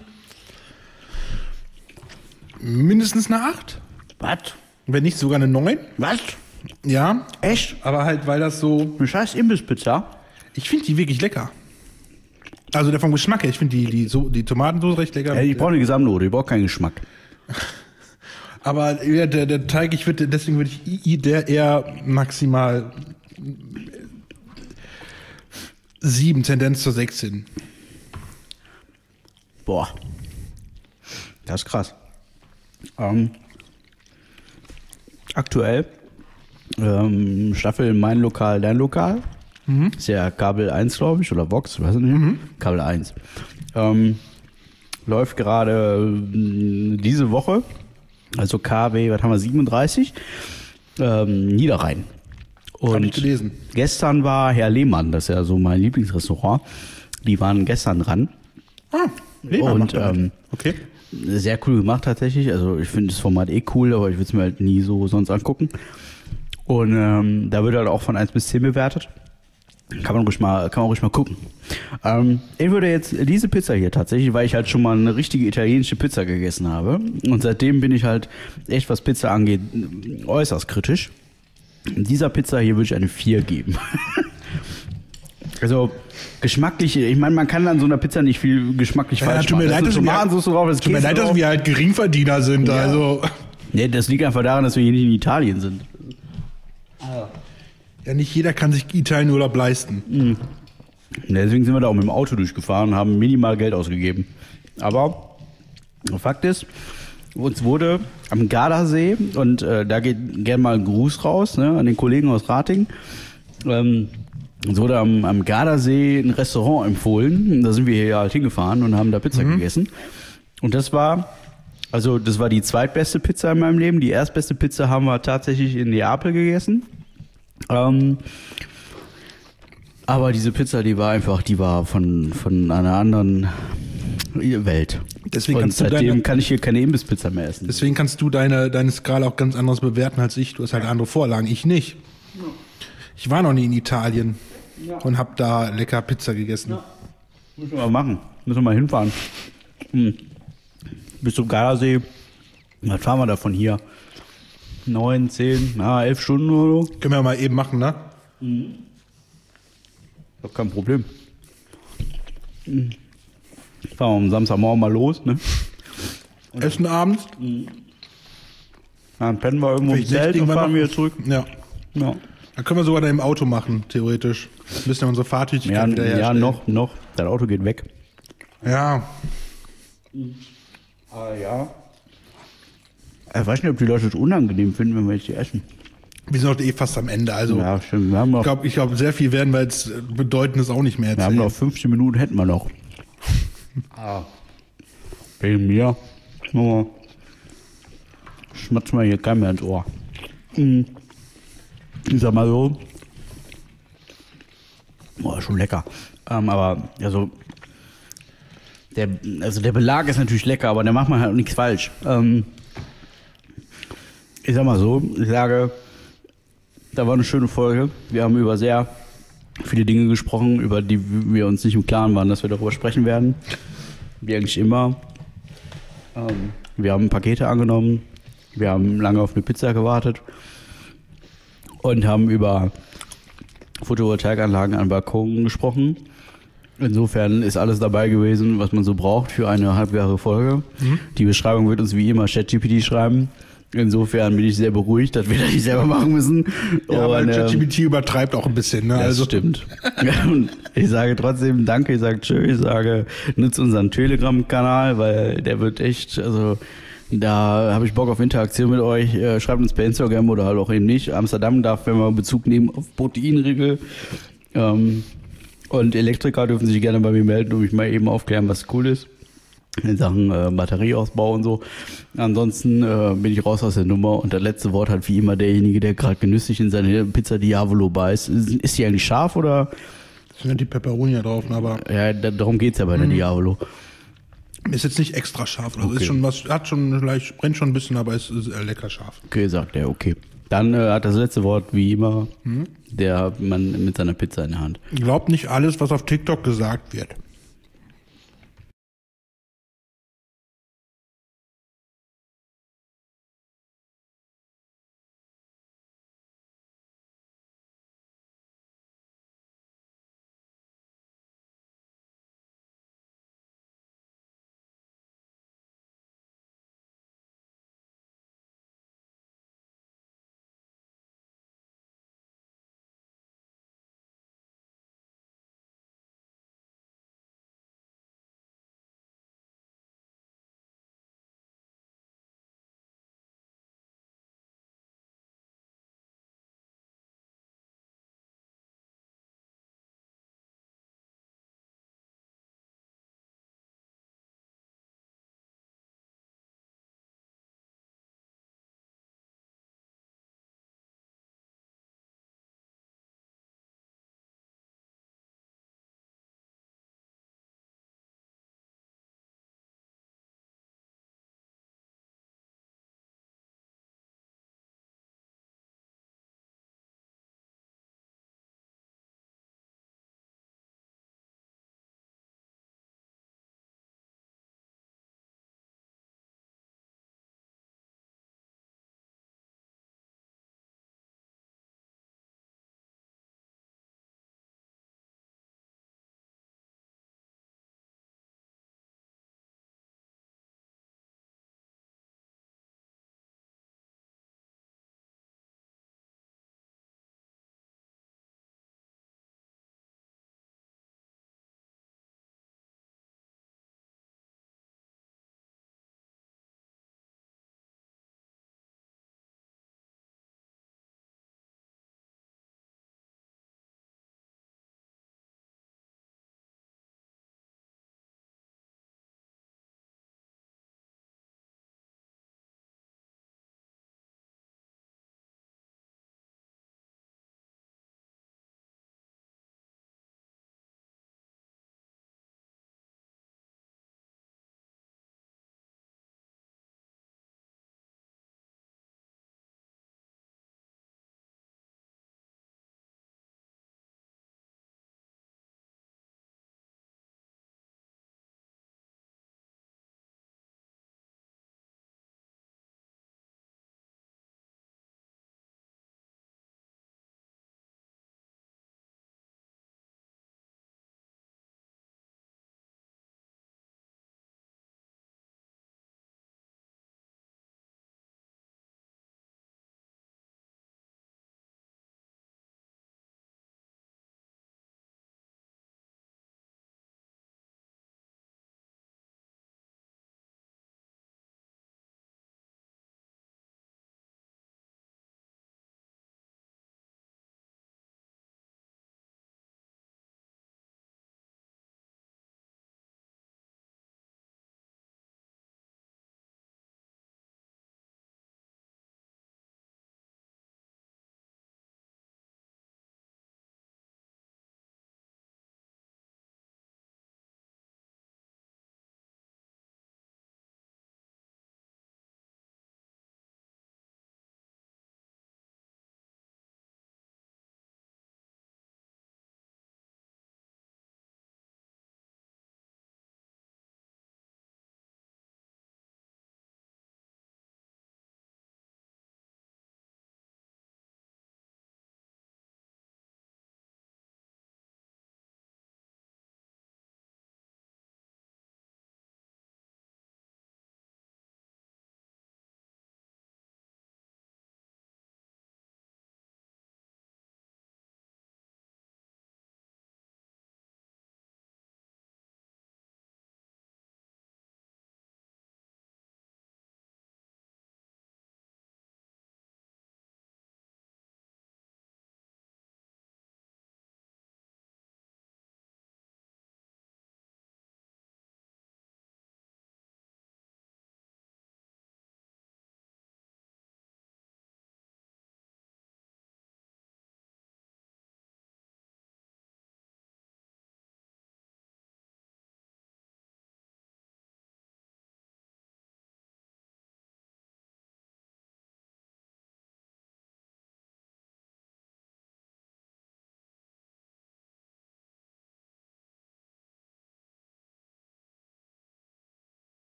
mindestens eine 8. Was? Wenn nicht sogar eine 9. Was? Ja. Echt? Aber halt, weil das so... Eine scheiß Imbisspizza? Ich finde die wirklich lecker. Also der vom Geschmack her, ich finde die Tomatensoße recht lecker. Ja, die braucht eine Gesamtnote, die braucht keinen Geschmack. Aber ja, der Teig, deswegen würde ich der eher maximal 7, Tendenz zur 16. Boah. Das ist krass. Aktuell Staffel Mein Lokal, Dein Lokal. Ist ja Kabel 1, glaube ich, oder Vox, weiß ich nicht. Kabel 1. Läuft gerade diese Woche, also KW, was haben wir, 37, Niederrhein. Hab ich Und gelesen. gestern war Herr Lehmann, das ist ja so mein Lieblingsrestaurant, die waren gestern dran. Leber Und macht damit. Okay. sehr cool gemacht tatsächlich. Also ich finde das Format cool, aber ich würde es mir halt nie so sonst angucken. Und da wird halt auch von 1 bis 10 bewertet. Kann man ruhig mal gucken. Ich würde jetzt diese Pizza hier tatsächlich, weil ich halt schon mal eine richtige italienische Pizza gegessen habe. Und seitdem bin ich halt echt, was Pizza angeht, äußerst kritisch. Dieser Pizza hier würde ich eine 4 geben. Also geschmacklich, ich meine, man kann an so einer Pizza nicht viel geschmacklich falsch tut mir machen. leid, dass Tomatensauce drauf, das tut mir Käse leid, dass drauf. wir halt Geringverdiener sind. Ja. Also Nee, das liegt einfach daran, dass wir hier nicht in Italien sind. ja, nicht jeder kann sich Italienurlaub leisten. Deswegen sind wir da auch mit dem Auto durchgefahren und haben minimal Geld ausgegeben. Aber Fakt ist, uns wurde am Gardasee, und da geht gerne mal ein Gruß raus, ne, an den Kollegen aus Ratingen, uns wurde am Gardasee ein Restaurant empfohlen. Da sind wir hier halt hingefahren und haben da Pizza gegessen. Und das war die zweitbeste Pizza in meinem Leben. Die erstbeste Pizza haben wir tatsächlich in Neapel gegessen. Aber diese Pizza, die war von einer anderen Welt. Deswegen und kannst du seitdem kann ich hier keine Imbisspizza mehr essen. Deswegen kannst du deine Skala auch ganz anders bewerten als ich. Du hast halt andere Vorlagen, ich nicht. Ich war noch nie in Italien und hab da lecker Pizza gegessen. Müssen wir mal machen. Müssen wir mal hinfahren. Bis zum Gardasee. Was fahren wir da von hier? 9, 10, 11 Stunden oder so? Können wir mal eben machen, ne? Doch kein Problem. Fahren wir am Samstagmorgen mal los, ne? Essen abends. Dann pennen wir irgendwo im Vielleicht Zelt und nächtigen wir fahren noch. wieder zurück. Ja. Ja, Dann können wir sogar da im Auto machen, theoretisch. Müssen wir unsere Fahrtüchtigkeit wieder ja herstellen. noch. Dein Auto geht weg. Ja. Ja. Ich weiß nicht, ob die Leute es unangenehm finden, wenn wir jetzt hier essen. Wir sind doch fast am Ende. Also Ja, stimmt. Wir haben noch, ich glaube, sehr viel werden wir jetzt Bedeutendes auch nicht mehr wir haben erzählen. noch 15 Minuten, hätten wir noch. Wegen mir. Schmatzt mal hier kein mehr ins Ohr. Ich sag mal so. Schon lecker. Aber, der Belag ist natürlich lecker, aber da macht man halt auch nichts falsch. Ich sag mal so, da war eine schöne Folge. Wir haben über sehr viele Dinge gesprochen, über die wir uns nicht im Klaren waren, dass wir darüber sprechen werden. Wie eigentlich immer. Wir haben Pakete angenommen. Wir haben lange auf eine Pizza gewartet. Und haben über Photovoltaikanlagen an Balkonen gesprochen. Insofern ist alles dabei gewesen, was man so braucht für eine halbjährige Folge. Die Beschreibung wird uns wie immer ChatGPT schreiben. Insofern bin ich sehr beruhigt, dass wir das nicht selber machen müssen. Ja, aber ChatGPT übertreibt auch ein bisschen. Ne? Das Also stimmt. Und ich sage trotzdem Danke, ich sage Tschö, ich sage, nutzt unseren Telegram-Kanal, weil der wird echt, da habe ich Bock auf Interaktion mit euch. Schreibt uns per Instagram oder halt auch eben nicht. Amsterdam darf, wenn wir Bezug nehmen auf Proteinriegel. Und Elektriker dürfen sich gerne bei mir melden und mich mal eben aufklären, was cool ist. In Sachen Batterieausbau und so. Ansonsten bin ich raus aus der Nummer. Und das letzte Wort hat wie immer derjenige, der gerade genüsslich in seine Pizza Diavolo beißt. Ist die eigentlich scharf oder? sind die Peperoni ja drauf, aber Ja, darum geht's ja bei der Diavolo. ist jetzt nicht extra scharf. Also Okay. ist schon was, brennt schon ein bisschen, aber es ist lecker scharf. Okay, sagt er, okay. Dann hat das letzte Wort wie immer der Mann mit seiner Pizza in der Hand. Glaubt nicht alles, was auf TikTok gesagt wird.